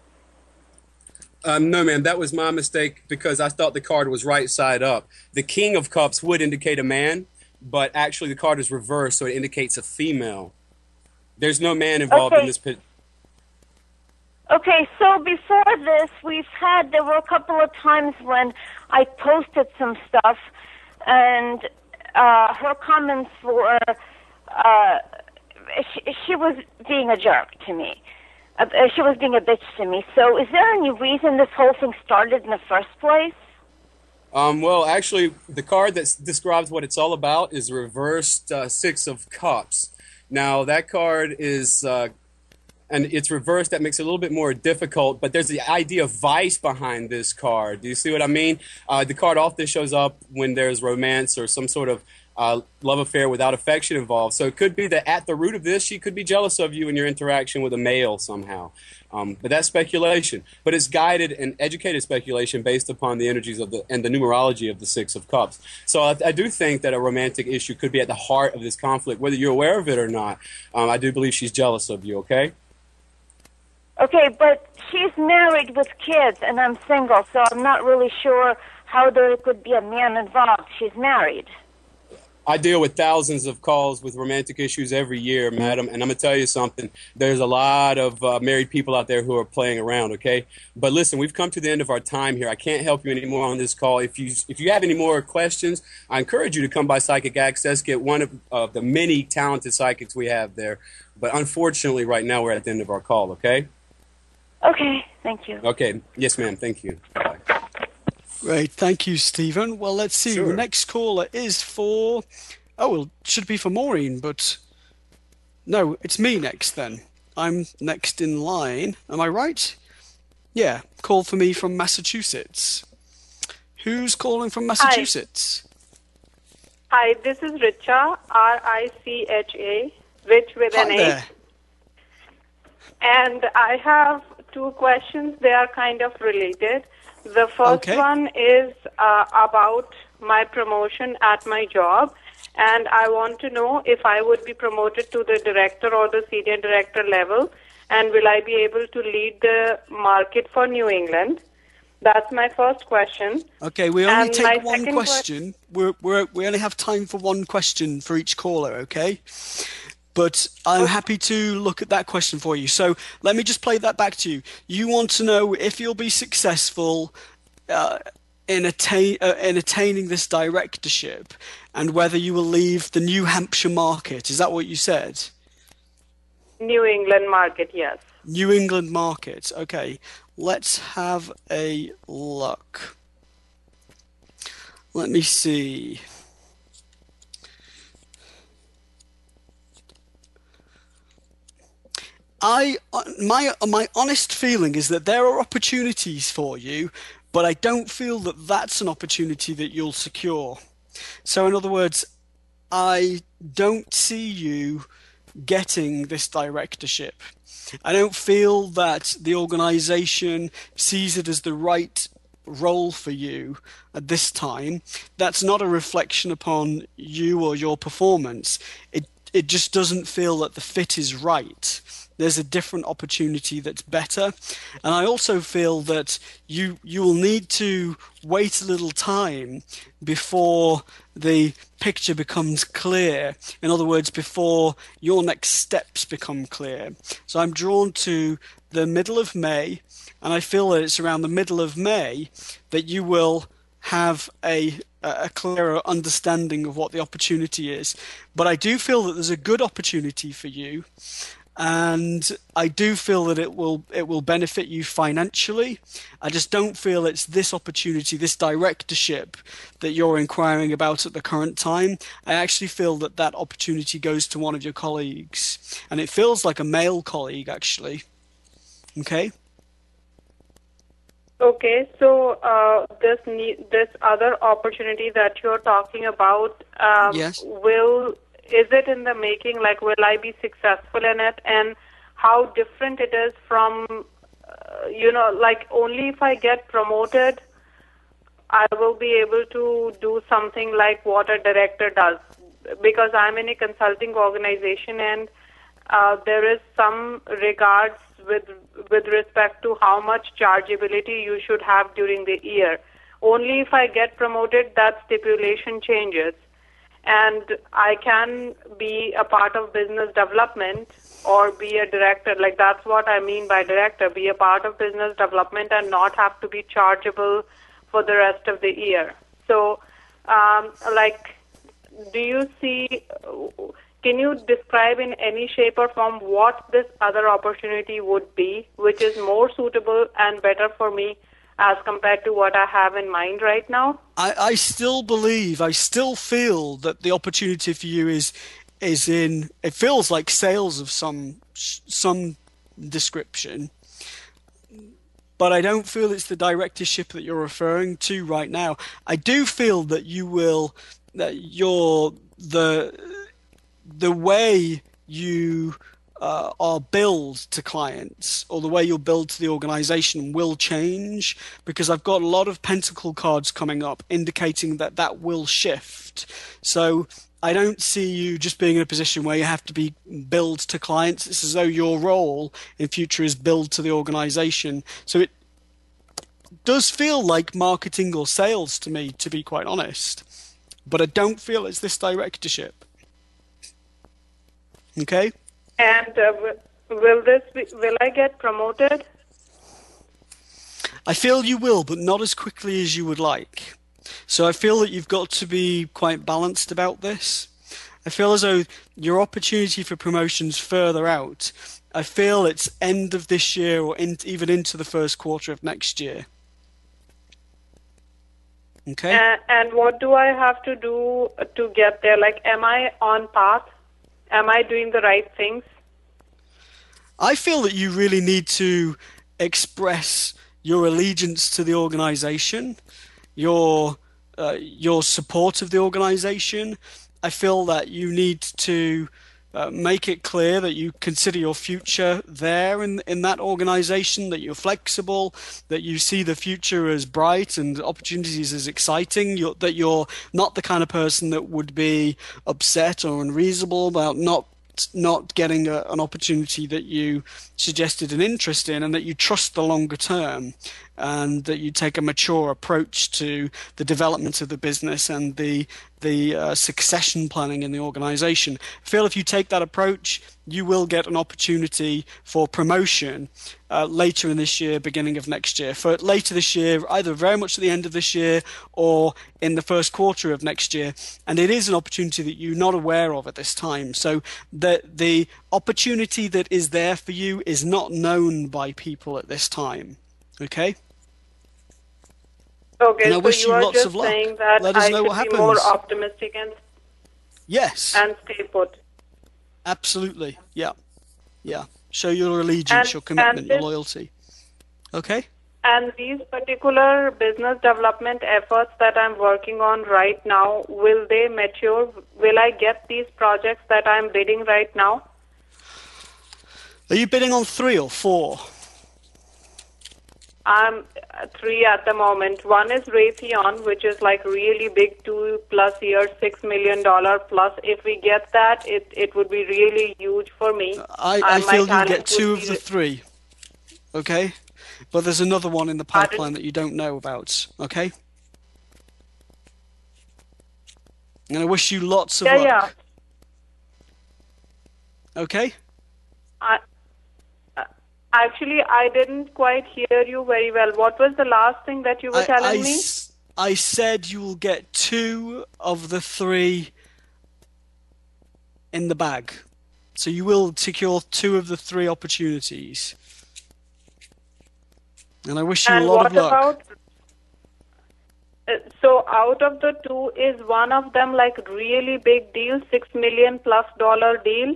Um, no, ma'am. That was my mistake because I thought the card was right side up. The King of Cups would indicate a man, but actually the card is reversed, so it indicates a female. There's no man involved Okay. in this pit. Okay, so before this, we've had, there were a couple of times when I posted some stuff, and uh, her comments were, uh, she, she was being a jerk to me. Uh, she was being a bitch to me. So is there any reason this whole thing started in the first place? Um, well, actually, the card that describes what it's all about is reversed uh, Six of Cups. Now, that card is, uh, and it's reversed. That makes it a little bit more difficult, but there's the idea of vice behind this card. Do you see what I mean? Uh, the card often shows up when there's romance or some sort of uh, love affair without affection involved. So it could be that at the root of this, she could be jealous of you in your interaction with a male somehow. Um, but that's speculation. But it's guided and educated speculation based upon the energies of the and the numerology of the Six of Cups. So I, I do think that a romantic issue could be at the heart of this conflict, whether you're aware of it or not. Um, I do believe she's jealous of you, okay? Okay, but she's married with kids, and I'm single, so I'm not really sure how there could be a man involved. She's married. I deal with thousands of calls with romantic issues every year, madam, and I'm going to tell you something. There's a lot of uh, married people out there who are playing around, okay? But listen, we've come to the end of our time here. I can't help you anymore on this call. If you if you have any more questions, I encourage you to come by Psychic Access, get one of uh, the many talented psychics we have there. But unfortunately, right now, we're at the end of our call, okay? Okay, thank you. Okay. Yes, ma'am. Thank you. Bye. Great, thank you, Stephen. Well, let's see. Sure. The next caller is for... Oh, well, it should be for Maureen, but... No, it's me next then. I'm next in line. Am I right? Yeah, call for me from Massachusetts. Who's calling from Massachusetts? Hi, this is Richa, R I C H A, Rich with Hi an A. there. And I have two questions. They are kind of related. The first Okay. one is uh, about my promotion at my job, and I want to know if I would be promoted to the director or the senior director level, and will I be able to lead the market for New England? That's my first question. Okay, we only And my take one second question. We're, we're, we only have time for one question for each caller, okay? But I'm happy to look at that question for you. So let me just play that back to you. You want to know if you'll be successful uh, in, attain, uh, in attaining this directorship and whether you will leave the New Hampshire market. Is that what you said? New England market, yes. New England market. Okay, let's have a look. Let me see. I my my honest feeling is that there are opportunities for you, but I don't feel that that's an opportunity that you'll secure. So in other words, I don't see you getting this directorship. I don't feel that the organization sees it as the right role for you at this time. That's not a reflection upon you or your performance. It it just doesn't feel that the fit is right. There's a different opportunity that's better. And I also feel that you you will need to wait a little time before the picture becomes clear. In other words, before your next steps become clear. So I'm drawn to the middle of May, and I feel that it's around the middle of May that you will have a a clearer understanding of what the opportunity is. But I do feel that there's a good opportunity for you, and I do feel that it will it will benefit you financially. I just don't feel it's this opportunity, this directorship that you're inquiring about at the current time. I actually feel that that opportunity goes to one of your colleagues, and it feels like a male colleague, actually. Okay? Okay, so uh, this ne- this other opportunity that you're talking about, um, Yes. will is it in the making? Like, will I be successful in it? And how different it is from, uh, you know, like only if I get promoted, I will be able to do something like what a director does, because I'm in a consulting organization, and uh, there is some regards with with respect to how much chargeability you should have during the year. Only if I get promoted, that stipulation changes. And I can be a part of business development or be a director. Like, that's what I mean by director, be a part of business development and not have to be chargeable for the rest of the year. So, um, like, do you see, can you describe in any shape or form what this other opportunity would be, which is more suitable and better for me as compared to what I have in mind right now? I, I still believe, I still feel that the opportunity for you is is in, it feels like sales of some some description, but I don't feel it's the directorship that you're referring to right now. I do feel that you will, that you're, the, the way you uh, are billed to clients, or the way you're billed to the organization, will change, because I've got a lot of pentacle cards coming up indicating that that will shift. So I don't see you just being in a position where you have to be billed to clients. It's as though your role in future is billed to the organization. So it does feel like marketing or sales to me, to be quite honest. But I don't feel it's this directorship. Okay? And uh, will this be, will I get promoted? I feel you will, but not as quickly as you would like. So I feel that you've got to be quite balanced about this. I feel as though your opportunity for promotion's further out. I feel it's end of this year, or in, even into the first quarter of next year. Okay? And, and what do I have to do to get there? Like, am I on path? Am I doing the right things? I feel that you really need to express your allegiance to the organization, your uh, your support of the organization. I feel that you need to uh, make it clear that you consider your future there in in that organization, that you're flexible, that you see the future as bright and opportunities as exciting, you're, that you're not the kind of person that would be upset or unreasonable about not not getting a, an opportunity that you suggested an interest in, and that you trust the longer term, and that you take a mature approach to the development of the business and the the uh, succession planning in the organization. I feel if you take that approach, you will get an opportunity for promotion uh, later in this year, beginning of next year. For later this year, either very much at the end of this year or in the first quarter of next year. And it is an opportunity that you're not aware of at this time. So the the opportunity that is there for you is not known by people at this time. Okay? Okay, and I so wish you you are lots just of luck. saying that Let us I know should what be happens. more optimistic and Yes. and stay put. Absolutely. Yeah. Yeah. Show your allegiance, And- your commitment, and your this- loyalty. Okay? And these particular business development efforts that I'm working on right now, will they mature? Will I get these projects that I'm bidding right now? Are you bidding on three or four? I'm uh, three at the moment. One is Raytheon, which is like really big, two plus years, six million dollar plus. If we get that, it it would be really huge for me. I, I And my feel you talent get would two be of the re- three. Okay? But there's another one in the pipeline that you don't know about. Okay? And I wish you lots of Yeah, luck. yeah. Okay? I, uh, actually, I didn't quite hear you very well. What was the last thing that you were I, telling I me? s- I said you will get two of the three in the bag. So you will secure two of the three opportunities. And I wish you and a lot what of luck. About, uh, so out of the two, is one of them like really big deal, six million plus dollar deal?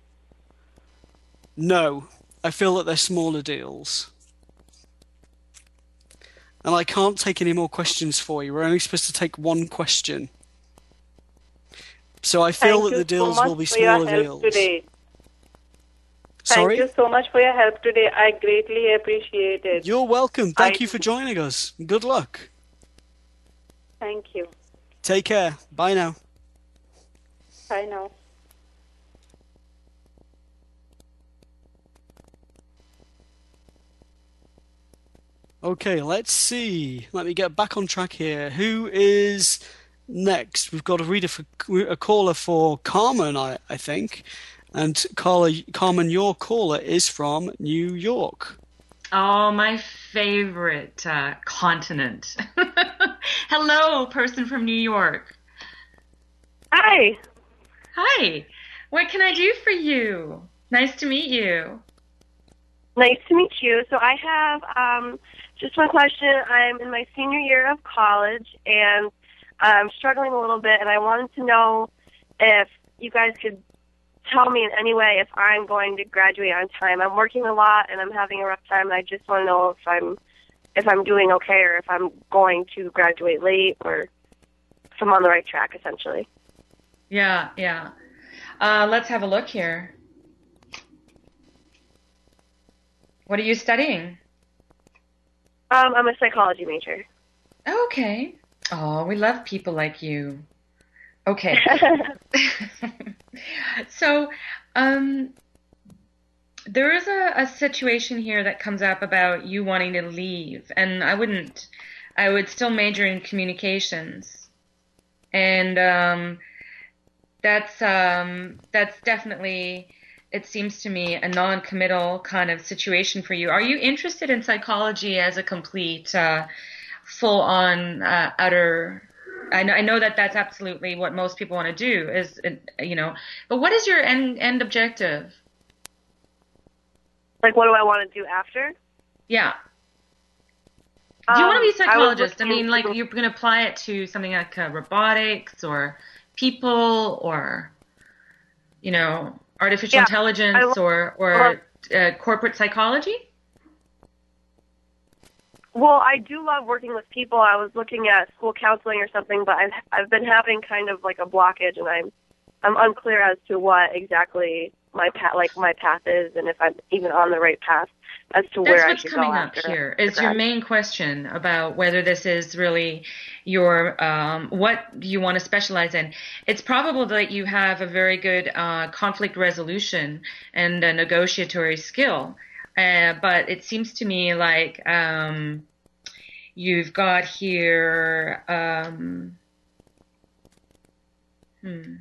No, I feel that they're smaller deals. And I can't take any more questions for you. We're only supposed to take one question. So I feel Thank that you the deals so much will be for your smaller help deals. Today. Sorry? Thank you so much for your help today. I greatly appreciate it. You're welcome. Thank I- you for joining us. Good luck. Thank you. Take care. Bye now. Bye now. Okay, let's see. Let me get back on track here. Who is next? We've got a reader for a caller for Carmen, I, I think. And Carla, Carmen, your caller is from New York. Oh, my favorite uh, continent. Hello, person from New York. Hi. Hi. What can I do for you? Nice to meet you. Nice to meet you. So I have um, just one question. I'm in my senior year of college, and I'm struggling a little bit, and I wanted to know if you guys could tell me in any way if I'm going to graduate on time. I'm working a lot, and I'm having a rough time, and I just want to know if I'm if I'm doing okay or if I'm going to graduate late or if I'm on the right track, essentially. Yeah, yeah. Uh, let's have a look here. What are you studying? Um, I'm a psychology major. Okay. Oh, we love people like you. Okay. So, um, there is a, a situation here that comes up about you wanting to leave, and I wouldn't. I would still major in communications, and um, that's um, that's definitely. It seems to me a non-committal kind of situation for you. Are you interested in psychology as a complete, uh, full-on, uh, utter? I know, I know that that's absolutely what most people want to do. Is you know, but what is your end end objective? Like, what do I want to do after? Yeah. Do you Um, want to be a I was psychologist? I, looking mean, like into- you're going to apply it to something like uh, robotics or people or, you know, artificial Yeah, intelligence I lo- or or uh, corporate psychology? Well, I do love working with people. I was looking at school counseling or something, but I've I've been having kind of like a blockage, and I'm I'm unclear as to what exactly my path like my path is, and if I'm even on the right path as to That's where I what's should coming go up after. here is your main question about whether this is really your um, what you want to specialize in. It's probable that you have a very good uh, conflict resolution and a negotiatory skill, uh, but it seems to me like um, you've got here. Um, hmm.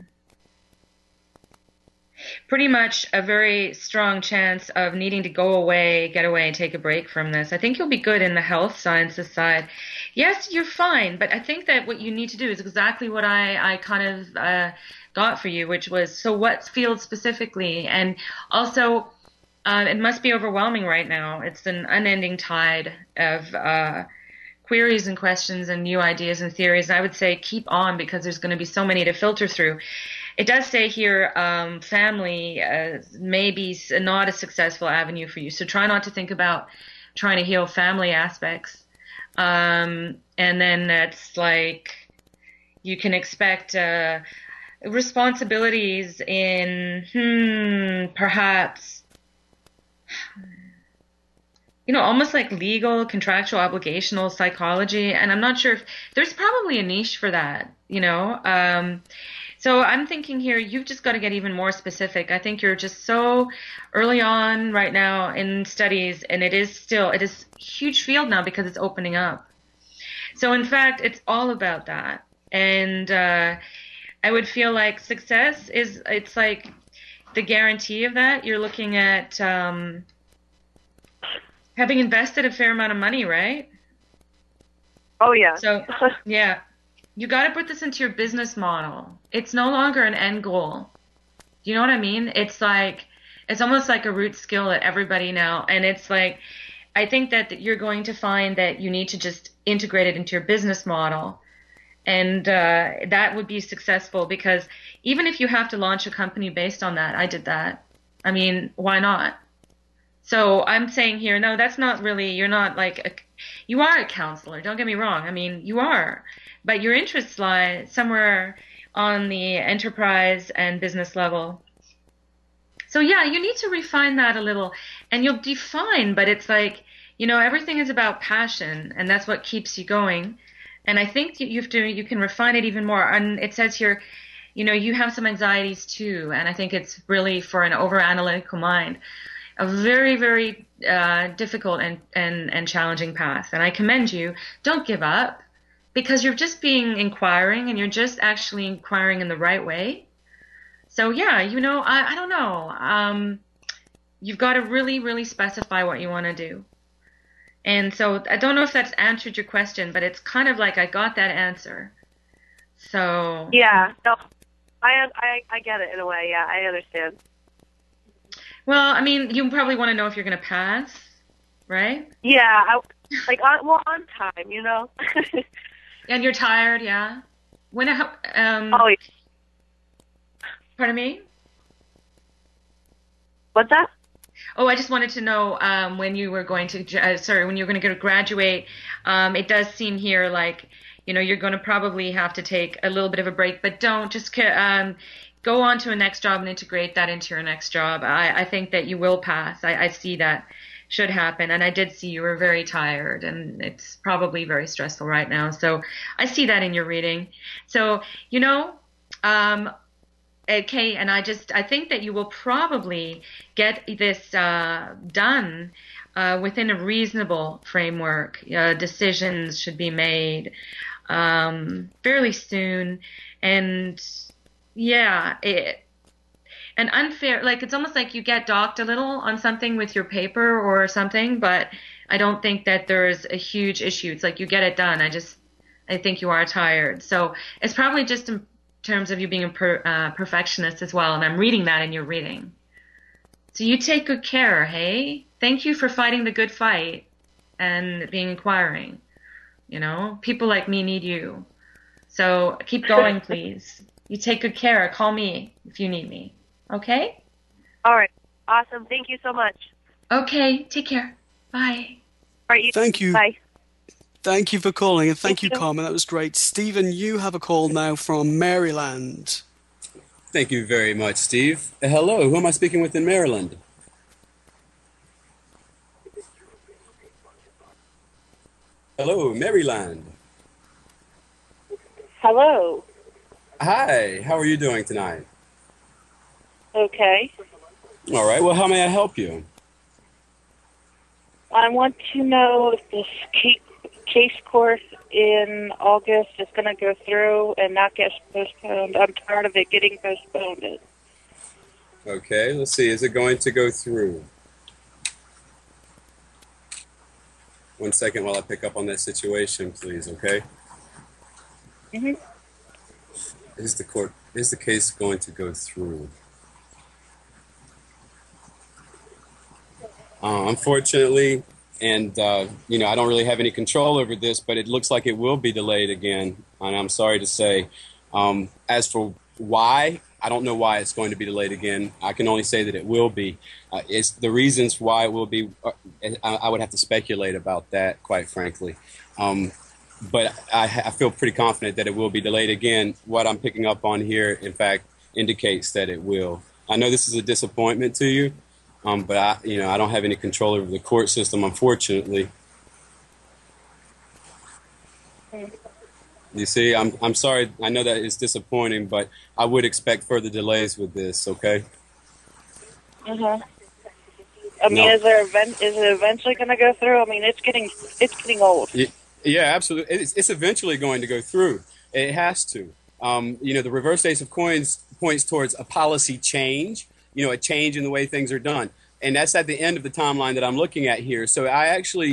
Pretty much a very strong chance of needing to go away, get away, and take a break from this. I think you'll be good in the health sciences side. Yes, you're fine, but I think that what you need to do is exactly what I, I kind of uh, got for you, which was, so what field specifically? And also, uh, it must be overwhelming right now. It's an unending tide of uh, queries and questions and new ideas and theories. And I would say keep on, because there's going to be so many to filter through. It does say here, um, family uh, may be not a successful avenue for you. So try not to think about trying to heal family aspects. Um, and then it's like you can expect uh, responsibilities in, hmm, perhaps, you know, almost like legal, contractual, obligational psychology. And I'm not sure if there's probably a niche for that, you know. Um, So I'm thinking here, you've just got to get even more specific. I think you're just so early on right now in studies, and it is still, it is a huge field now because it's opening up. So in fact, it's all about that. And uh, I would feel like success is, it's like the guarantee of that. You're looking at um, having invested a fair amount of money, right? Oh, yeah. So, yeah. You got to put this into your business model. It's no longer an end goal. Do you know what I mean? It's like, it's almost like a root skill that everybody now, and it's like, I think that you're going to find that you need to just integrate it into your business model. And uh, that would be successful, because even if you have to launch a company based on that, I did that. I mean, why not? So I'm saying here, no, that's not really, you're not like, a, you are a counselor, don't get me wrong. I mean, you are. But your interests lie somewhere on the enterprise and business level. So yeah, you need to refine that a little, and you'll be fine, but it's like, you know, everything is about passion, and that's what keeps you going. And I think you have to, you can refine it even more. And it says here, you know, you have some anxieties too, and I think it's really, for an over-analytical mind, a very, very uh, difficult and, and, and challenging path. And I commend you. Don't give up, because you're just being inquiring, and you're just actually inquiring in the right way. So yeah, you know, I, I don't know. Um, you've got to really, really specify what you want to do. And so I don't know if that's answered your question, but it's kind of like I got that answer. So yeah, no, I I I get it in a way. Yeah, I understand. Well, I mean, you probably want to know if you're going to pass, right? Yeah, I, like on, well, on time, you know. And you're tired, yeah. When? Um, oh. Yeah. Pardon me? What's that? Oh, I just wanted to know um, when you were going to, uh, sorry, when you're going to go to graduate. Um, it does seem here like, you know, you're going to probably have to take a little bit of a break, but don't just um, go on to a next job and integrate that into your next job. I, I think that you will pass. I, I see that should happen. And I did see you were very tired, and it's probably very stressful right now. So I see that in your reading. So, you know, um, okay, and I just, I think that you will probably get this uh, done uh, within a reasonable framework. Uh, decisions should be made um, fairly soon, and yeah, it, and unfair, like it's almost like you get docked a little on something with your paper or something, but I don't think that there's a huge issue. It's like you get it done. I just, I think you are tired. So it's probably just a terms of you being a per, uh, perfectionist as well, and I'm reading that in your reading. So you take good care, hey? Thank you for fighting the good fight and being inquiring. You know, people like me need you. So keep going, please. You take good care. Call me if you need me. Okay? All right. Awesome. Thank you so much. Okay. Take care. Bye. All right. You Thank you. Bye. Thank you for calling, and thank, Thank you, you, Carmen. That was great. Stephen, you have a call now from Maryland. Thank you very much, Steve. Uh, hello, who am I speaking with in Maryland? Hello, Maryland. Hello. Hi, how are you doing tonight? Okay. All right, well, how may I help you? I want to know if this case course in August is going to go through and not get postponed. I'm tired of it getting postponed. Okay, let's see. Is it going to go through? One second while I pick up on that situation, please, okay? Mm-hmm. Is the court, is the case going to go through? Uh, unfortunately, and, uh, you know, I don't really have any control over this, but it looks like it will be delayed again, and I'm sorry to say. Um, as for why, I don't know why it's going to be delayed again. I can only say that it will be. Uh, it's the reasons why it will be, uh, I, I would have to speculate about that, quite frankly. Um, but I, I feel pretty confident that it will be delayed again. What I'm picking up on here, in fact, indicates that it will. I know this is a disappointment to you. Um, but I, you know, I don't have any control over the court system, unfortunately. You see, I'm I'm sorry. I know that it's disappointing, but I would expect further delays with this. Okay. Uh huh. I mean, No. is there event? Is it eventually going to go through? I mean, it's getting it's getting old. Y- Yeah, absolutely. It's, it's eventually going to go through. It has to. Um, you know, the reverse ace of coins points towards a policy change. You know, a change in the way things are done. And that's at the end of the timeline that I'm looking at here. So I actually,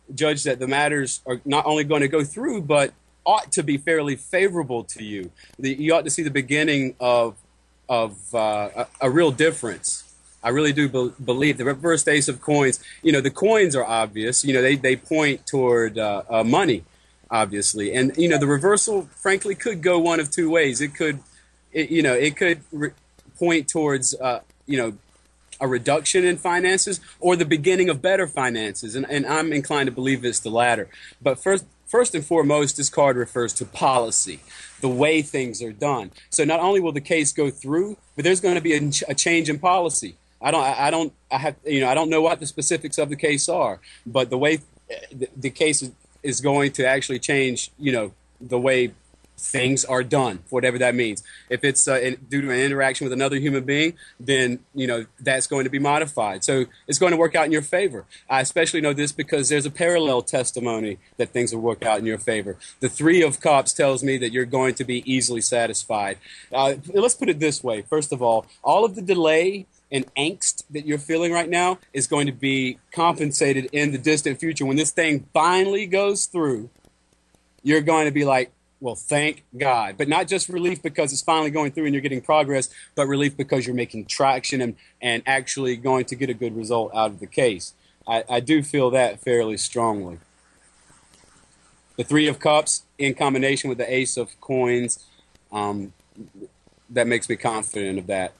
judge that the matters are not only going to go through, but ought to be fairly favorable to you. The, you ought to see the beginning of of uh, a, a real difference. I really do be- believe the reversed ace of coins. You know, the coins are obvious. You know, they they point toward uh, uh, money, obviously, and you know the reversal, frankly, could go one of two ways. It could, it, you know, it could re- point towards uh, you know. a reduction in finances or the beginning of better finances. And, and I'm inclined to believe it's the latter. But first, first and foremost, this card refers to policy, the way things are done. So not only will the case go through, but there's going to be a, a change in policy. I don't, I don't, I have, you know, I don't know what the specifics of the case are, but the way the, the case is, is going to actually change, you know, the way things are done, whatever that means. If it's uh, in, due to an interaction with another human being, then, you know, that's going to be modified. So it's going to work out in your favor. I especially know this because there's a parallel testimony that things will work out in your favor. The Three of Cups tells me that you're going to be easily satisfied. Uh, let's put it this way. First of all, all of the delay and angst that you're feeling right now is going to be compensated in the distant future. When this thing finally goes through, you're going to be like, well, thank God. But not just relief because it's finally going through and you're getting progress, but relief because you're making traction and, and actually going to get a good result out of the case. I, I do feel that fairly strongly. The Three of Cups in combination with the Ace of Coins, um, that makes me confident of that.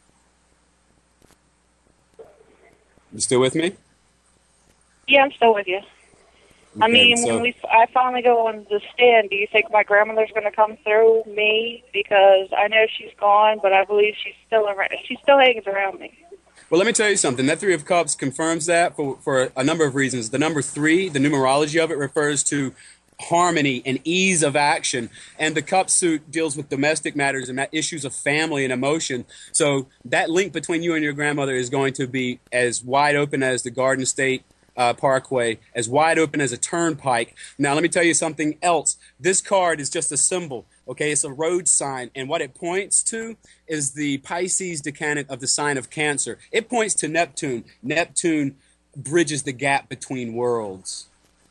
You still with me? Yeah, I'm still with you. I Okay, mean, so- when we, I finally go on the stand, do you think my grandmother's going to come through me? Because I know she's gone, but I believe she's still around. She still hangs around me. Well, let me tell you something. That Three of Cups confirms that for, for a number of reasons. The number three, the numerology of it, refers to harmony and ease of action. And the cup suit deals with domestic matters and issues of family and emotion. So that link between you and your grandmother is going to be as wide open as the Garden State Uh, Parkway, as wide open as a turnpike. Now, let me tell you something else. This card is just a symbol, okay? It's a road sign, and what it points to is the Pisces decanate of the sign of Cancer. It points to Neptune. Neptune bridges the gap between worlds.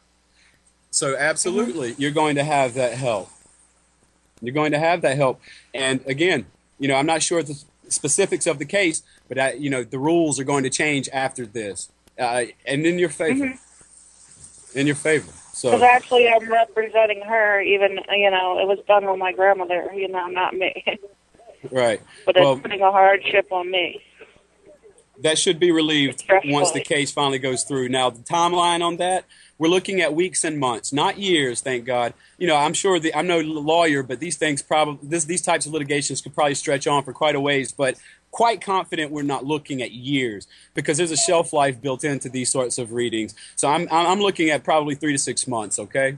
So, absolutely, you're going to have that help. You're going to have that help. And, again, you know, I'm not sure the specifics of the case, but, I, you know, the rules are going to change after this. Uh, and in your favor, mm-hmm. in your favor. So, because actually, I'm representing her. Even you know, it was done with my grandmother. You know, not me. Right. But it's well, putting a hardship on me. That should be relieved once the case finally goes through. Now, the timeline on that, we're looking at weeks and months, not years. Thank God. You know, I'm sure the, I'm no lawyer, but these things probably this, these types of litigations could probably stretch on for quite a ways. But quite confident we're not looking at years because there's a shelf life built into these sorts of readings. So I'm I'm looking at probably three to six months. Okay.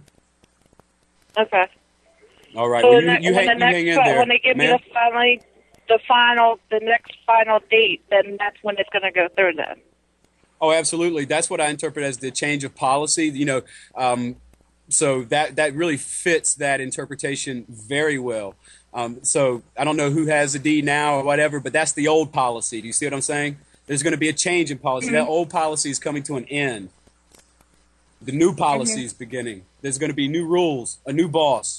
Okay. All right. So Well, when you, you, the, hang, when the you next, hang in there, when they give man. me the finally, the final, the next final date, then that's when it's going to go through. Then. Oh, absolutely. That's what I interpret as the change of policy. You know, um, so that that really fits that interpretation very well. Um, so I don't know who has the deed now or whatever, but that's the old policy. Do you see what I'm saying? There's going to be a change in policy. Mm-hmm. That old policy is coming to an end. The new policy is mm-hmm. beginning. There's going to be new rules, a new boss.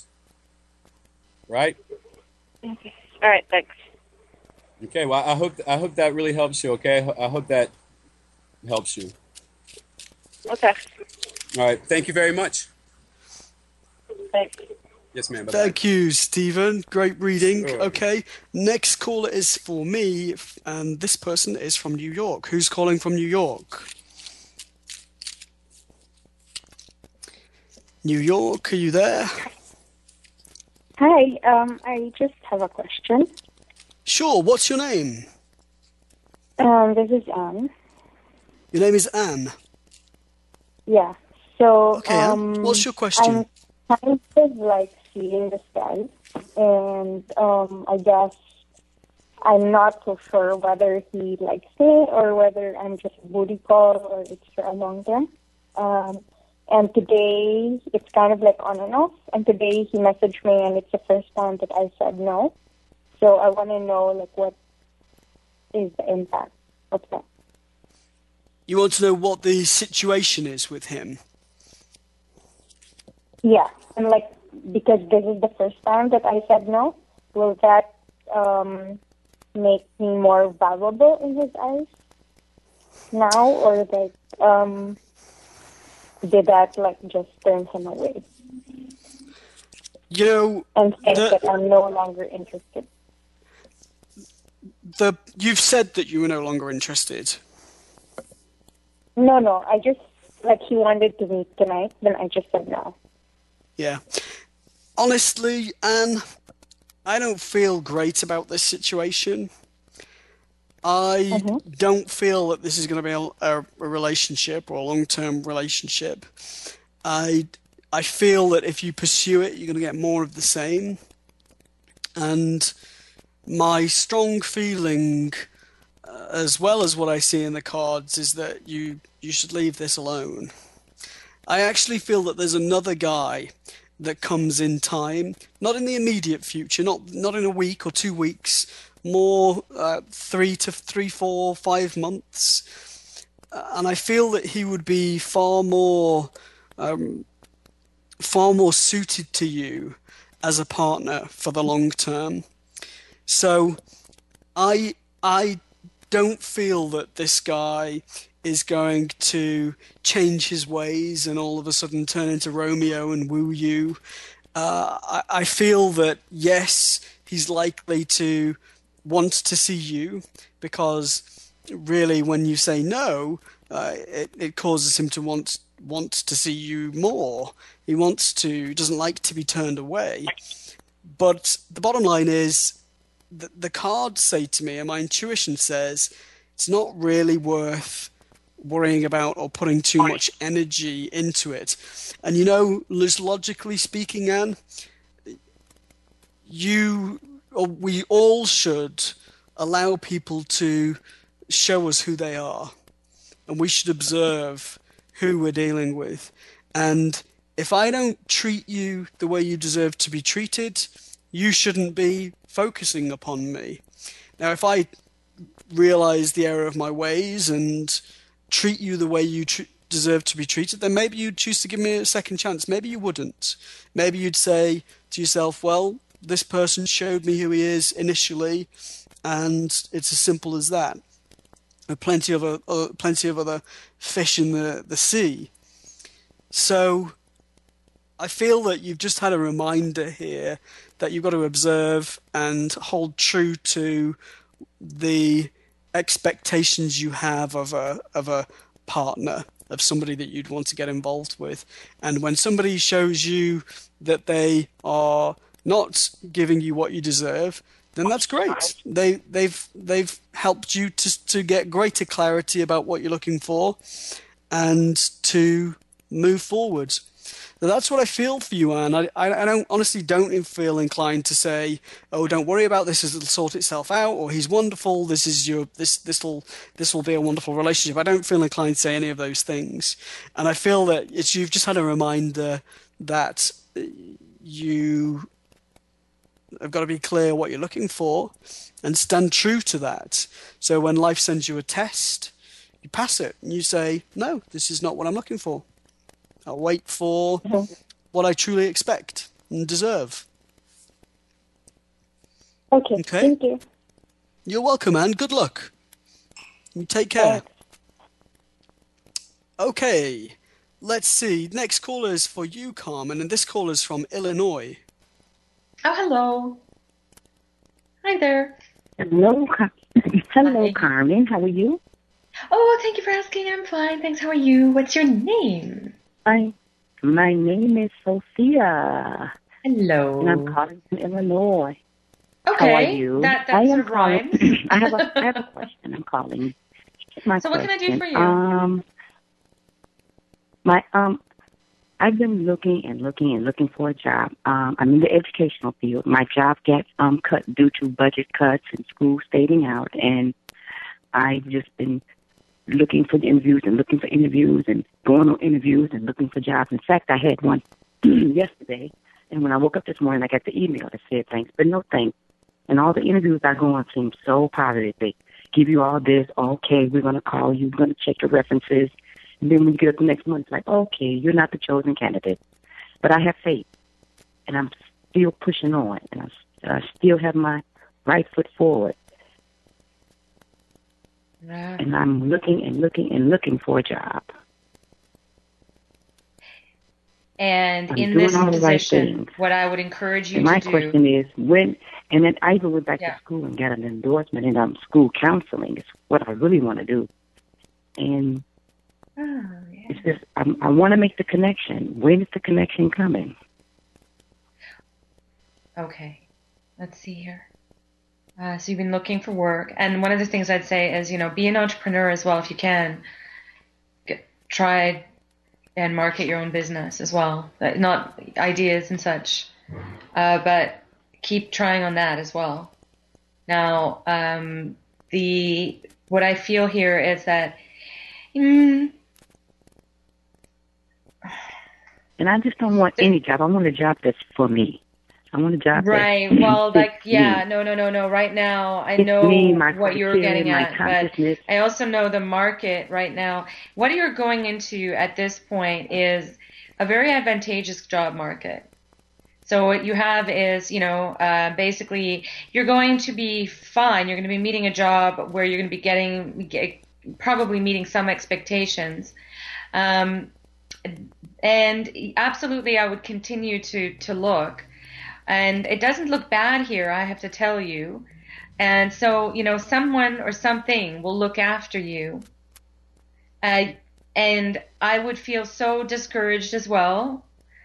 Right? Okay. All right. Thanks. Okay. Well, I hope I hope that really helps you. Okay. I hope that helps you. Okay. All right. Thank you very much. Thanks. Yes, ma'am. Bye-bye. Thank you, Stephen. Great reading. Sure. Okay, next caller is for me, and this person is from New York. Who's calling from New York? New York, are you there? Hi, um, I just have a question. Sure, what's your name? Um, this is Anne. Your name is Anne? Yeah, so... Okay, um, Anne, what's your question? I'm kind of like seeing this guy, and um, I guess I'm not so sure whether he likes me or whether I'm just a booty call or it's for a long term. Um, and today, it's kind of like on and off, and today he messaged me, and it's the first time that I said no. So I want to know, like, what is the impact of that? You want to know what the situation is with him? Yeah, and like, because this is the first time that I said no, will that um, make me more valuable in his eyes now, or like, um, did that like just turn him away? You know, and think the, that I'm no longer interested. The you've said that you were no longer interested. No, no, I just like he wanted to meet tonight, then I just said no. Yeah. Honestly, Anne, I don't feel great about this situation. I mm-hmm. don't feel that this is going to be a, a, a relationship or a long-term relationship. I I feel that if you pursue it, you're going to get more of the same. And my strong feeling, uh, as well as what I see in the cards, is that you you should leave this alone. I actually feel that there's another guy that comes in time, not in the immediate future, not not in a week or two weeks, more uh, three to three, four, five months, uh, and I feel that he would be far more, um, far more suited to you as a partner for the long term. So, I I don't feel that this guy is going to change his ways and all of a sudden turn into Romeo and woo you. Uh, I, I feel that, yes, he's likely to want to see you because really when you say no, uh, it, it causes him to want want to see you more. He wants to, doesn't like to be turned away. But the bottom line is, the, the cards say to me, and my intuition says, it's not really worth worrying about or putting too much energy into it. And you know, logically speaking, Anne, you or we all should allow people to show us who they are, and we should observe who we're dealing with. And if I don't treat you the way you deserve to be treated, you shouldn't be focusing upon me. Now, if I realize the error of my ways and treat you the way you tr- deserve to be treated, then maybe you'd choose to give me a second chance. Maybe you wouldn't. Maybe you'd say to yourself, well, this person showed me who he is initially, and it's as simple as that. There are plenty of other, uh, plenty of other fish in the, the sea. So I feel that you've just had a reminder here that you've got to observe and hold true to the expectations you have of a of a partner, of somebody that you'd want to get involved with. And when somebody shows you that they are not giving you what you deserve, then that's great. They they've they've helped you to to get greater clarity about what you're looking for and to move forward. So that's what I feel for you, Anne. I, I, I don't honestly don't feel inclined to say, "Oh, don't worry about this; it'll sort itself out," or "He's wonderful. This is your this this will this will be a wonderful relationship." I don't feel inclined to say any of those things, and I feel that it's you've just had a reminder that you have got to be clear what you're looking for and stand true to that. So when life sends you a test, you pass it and you say, "No, this is not what I'm looking for. I'll wait for what I truly expect and deserve." Okay, okay? Thank you. You're welcome, Anne. Good luck. You take care. Thanks. Okay, let's see. Next caller is for you, Carmen, and this caller is from Illinois. Oh, hello. Hi there. Hello, Car- hello, Hi. Carmen. How are you? Oh, thank you for asking. I'm fine. Thanks. How are you? What's your name? Hi. My name is Sophia. Hello. And I'm calling from Illinois. Okay. How are you? That, that I sort am of rhymes. calling. I have a I have a question. I'm calling. My so what can I do question. for you? Um, my um, I've been looking and looking and looking for a job. Um, I'm in the educational field. My job gets um cut due to budget cuts and schools fading out, and I've just been looking for the interviews and looking for interviews and going on interviews and looking for jobs. In fact, I had one yesterday, and when I woke up this morning, I got the email that said thanks, but no thanks. And all the interviews I go on seem so positive. They give you all this, okay, we're going to call you, we're going to check your references. And then when you get up the next month, it's like, okay, you're not the chosen candidate. but I have faith, and I'm still pushing on, and I, I still have my right foot forward. Yeah. And I'm looking and looking and looking for a job. And I'm in doing this all the right position, things. what I would encourage you And my to do. question is, when, and then I even went back Yeah. to school and got an endorsement in um, school counseling. It's what I really want to do. And Oh, yeah. it's just, I'm, I want to make the connection. When is the connection coming? Okay, let's see here. Uh, so you've been looking for work, and one of the things I'd say is, you know, be an entrepreneur as well if you can. Get, try and market your own business as well, uh, not ideas and such, uh, but keep trying on that as well. Now, um, the what I feel here is that. Mm, And I just don't want any job. I want a job that's for me. I want a job Right. that Well, fits like, yeah, me. no, no, no, no. Right now, I It's know me, my what you're criteria, getting my at, but consciousness. I also know the market right now. What you're going into at this point is a very advantageous job market. So what you have is, you know, uh, basically you're going to be fine. You're going to be meeting a job where you're going to be getting, get, probably meeting some expectations. Um, and absolutely, I would continue to, to look. And it doesn't look bad here, I have to tell you. And so, you know, someone or something will look after you. Uh, and I would feel so discouraged as well.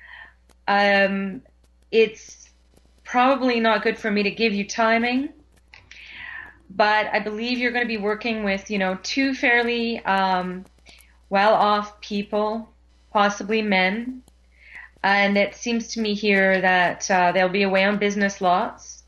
Um, it's probably not good for me to give you timing, but I believe you're going to be working with, you know, two fairly um, well-off people, possibly men. And it seems to me here that uh, they'll be away on business lots.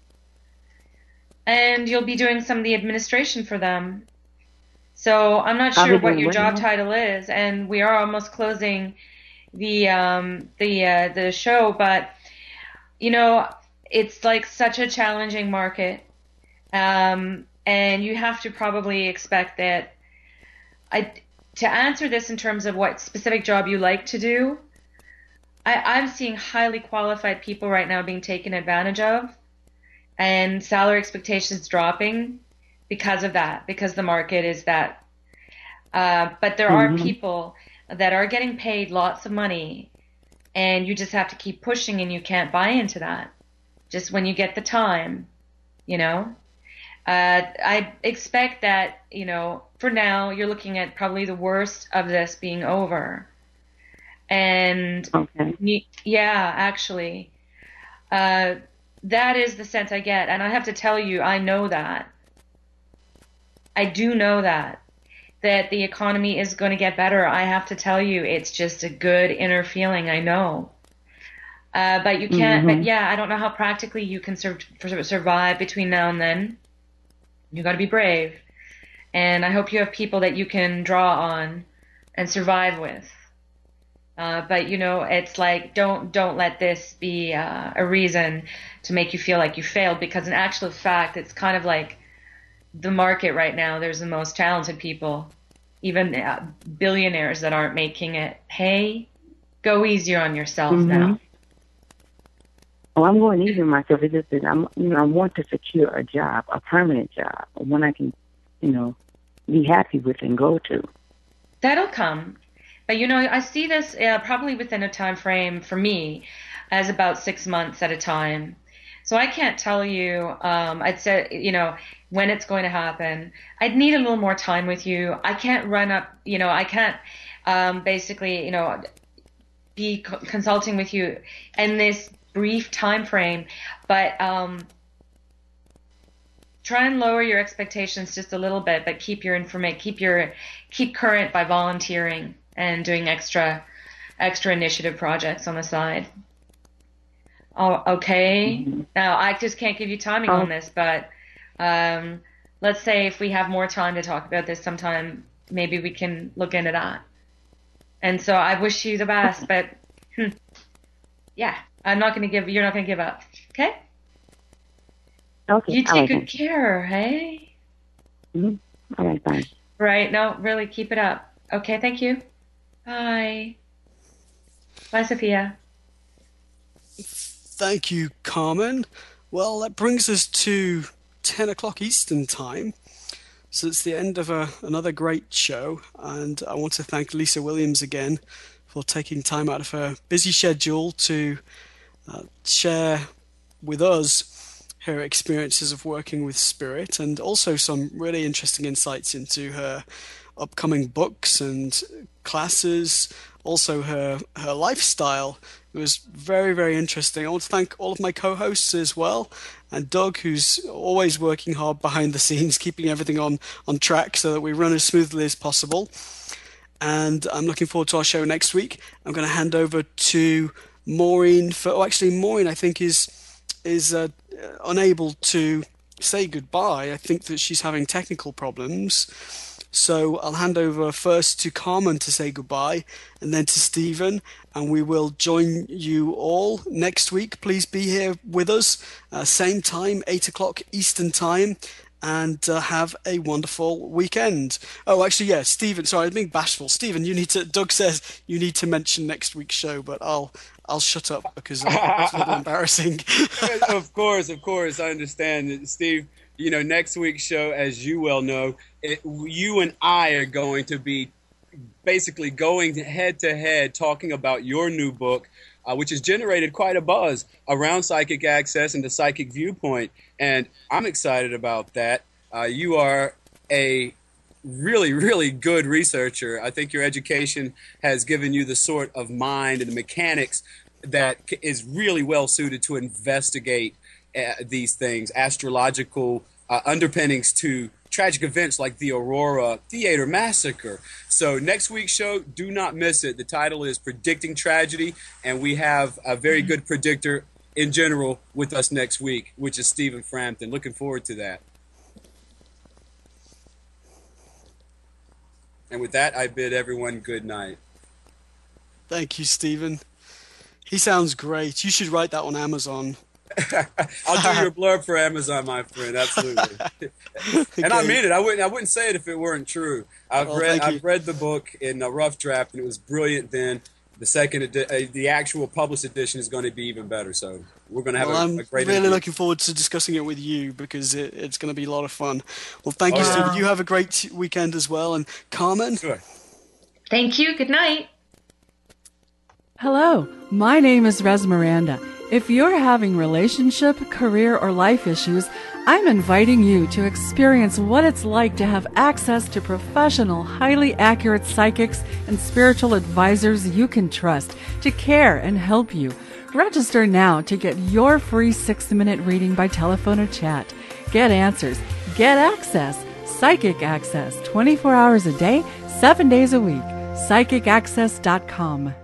And you'll be doing some of the administration for them. So I'm not Are sure they what doing your what job now? title is. And we are almost closing the um, the uh, the show. But, you know, it's like such a challenging market. Um, and you have to probably expect that. I, to answer this in terms of what specific job you like to do, I, I'm seeing highly qualified people right now being taken advantage of, and salary expectations dropping because of that, because the market is that. Uh, but there Mhm. are people that are getting paid lots of money, and you just have to keep pushing, and you can't buy into that. Just when you get the time, you know. Uh, I expect that, you know, for now, you're looking at probably the worst of this being over. And Okay. y- yeah, actually, uh, that is the sense I get. And I have to tell you, I know that. I do know that, that the economy is going to get better. I have to tell you, it's just a good inner feeling. I know. Uh, but you can't, Mhm. but yeah, I don't know how practically you can sur- for- survive between now and then. You got to be brave. And I hope you have people that you can draw on and survive with. Uh, but you know, it's like, don't, don't let this be uh, a reason to make you feel like you failed, because in actual fact, it's kind of like the market right now. There's the most talented people, even uh, billionaires that aren't making it. Hey, go easier on yourself Mhm. now. Oh, I'm going easy on myself. It's just that I'm, you know, I want to secure a job, a permanent job, one I can, you know, be happy with and go to. That'll come. But you know, I see this uh, probably within a time frame for me as about six months at a time. So I can't tell you, um, I'd say, you know, when it's going to happen. I'd need a little more time with you. I can't run up, you know, I can't um, basically, you know, be co- consulting with you in this brief time frame. But um, try and lower your expectations just a little bit, but keep your informa- keep your keep current by volunteering and doing extra extra initiative projects on the side. Oh, okay. Mm-hmm. Now I just can't give you timing Oh. on this, but um, let's say if we have more time to talk about this sometime, maybe we can look into that. And so I wish you the best, but hmm, yeah, I'm not going to give. You're not going to give up, okay? Okay. You all take right, good then. care, hey? Mhm. All right, fine. Right? No, really, keep it up. Okay, thank you. Bye. Bye, Sophia. Thank you, Carmen. Well, that brings us to ten o'clock Eastern Time. So it's the end of a, another great show. And I want to thank Lisa Williams again for taking time out of her busy schedule to uh, share with us her experiences of working with spirit, and also some really interesting insights into her upcoming books and classes, also her her lifestyle. It was very, very interesting. I want to thank all of my co-hosts as well, and Doug, who's always working hard behind the scenes, keeping everything on, on track so that we run as smoothly as possible. And I'm looking forward to our show next week. I'm going to hand over to Maureen for, oh, actually, Maureen, I think, is is uh, unable to say goodbye. I think that she's having technical problems. So I'll hand over first to Carmen to say goodbye, and then to Stephen, and we will join you all next week. Please be here with us, uh, same time, eight o'clock Eastern Time, and uh, have a wonderful weekend. Oh, actually, yeah, Stephen, sorry, I'm being bashful. Stephen, you need to, Doug says you need to mention next week's show, but I'll I'll shut up because it's a little embarrassing. Of course, of course, I understand, Steve. You know, next week's show, as you well know, it, you and I are going to be basically going head to head talking about your new book, uh, which has generated quite a buzz around psychic access and the psychic viewpoint. And I'm excited about that. Uh, you are a really, really good researcher. I think your education has given you the sort of mind and the mechanics that is really well suited to investigate uh, these things, astrological uh, underpinnings to tragic events like the Aurora Theater Massacre. So next week's show, do not miss it. The title is Predicting Tragedy, and we have a very good predictor in general with us next week, which is Stephen Frampton. Looking forward to that. And with that, I bid everyone good night. Thank you, Stephen. He sounds great. You should write that on Amazon. I'll do your blurb for Amazon, my friend. Absolutely. Okay. And I mean it. I wouldn't. I wouldn't say it if it weren't true. I've Well, read. thank you. I've read the book in a rough draft, and it was brilliant. Then the second, edi- uh, the actual published edition is going to be even better. So we're going to have Well, a, I'm a great. really interview. looking forward to discussing it with you because it, it's going to be a lot of fun. Well, thank Oh, you, yeah. Stephen. You have a great weekend as well. And Carmen? Sure. Thank you. Good night. Hello, my name is Res Miranda. If you're having relationship, career, or life issues, I'm inviting you to experience what it's like to have access to professional, highly accurate psychics and spiritual advisors you can trust to care and help you. Register now to get your free six-minute reading by telephone or chat. Get answers. Get access. Psychic Access, twenty-four hours a day, seven days a week. psychic access dot com.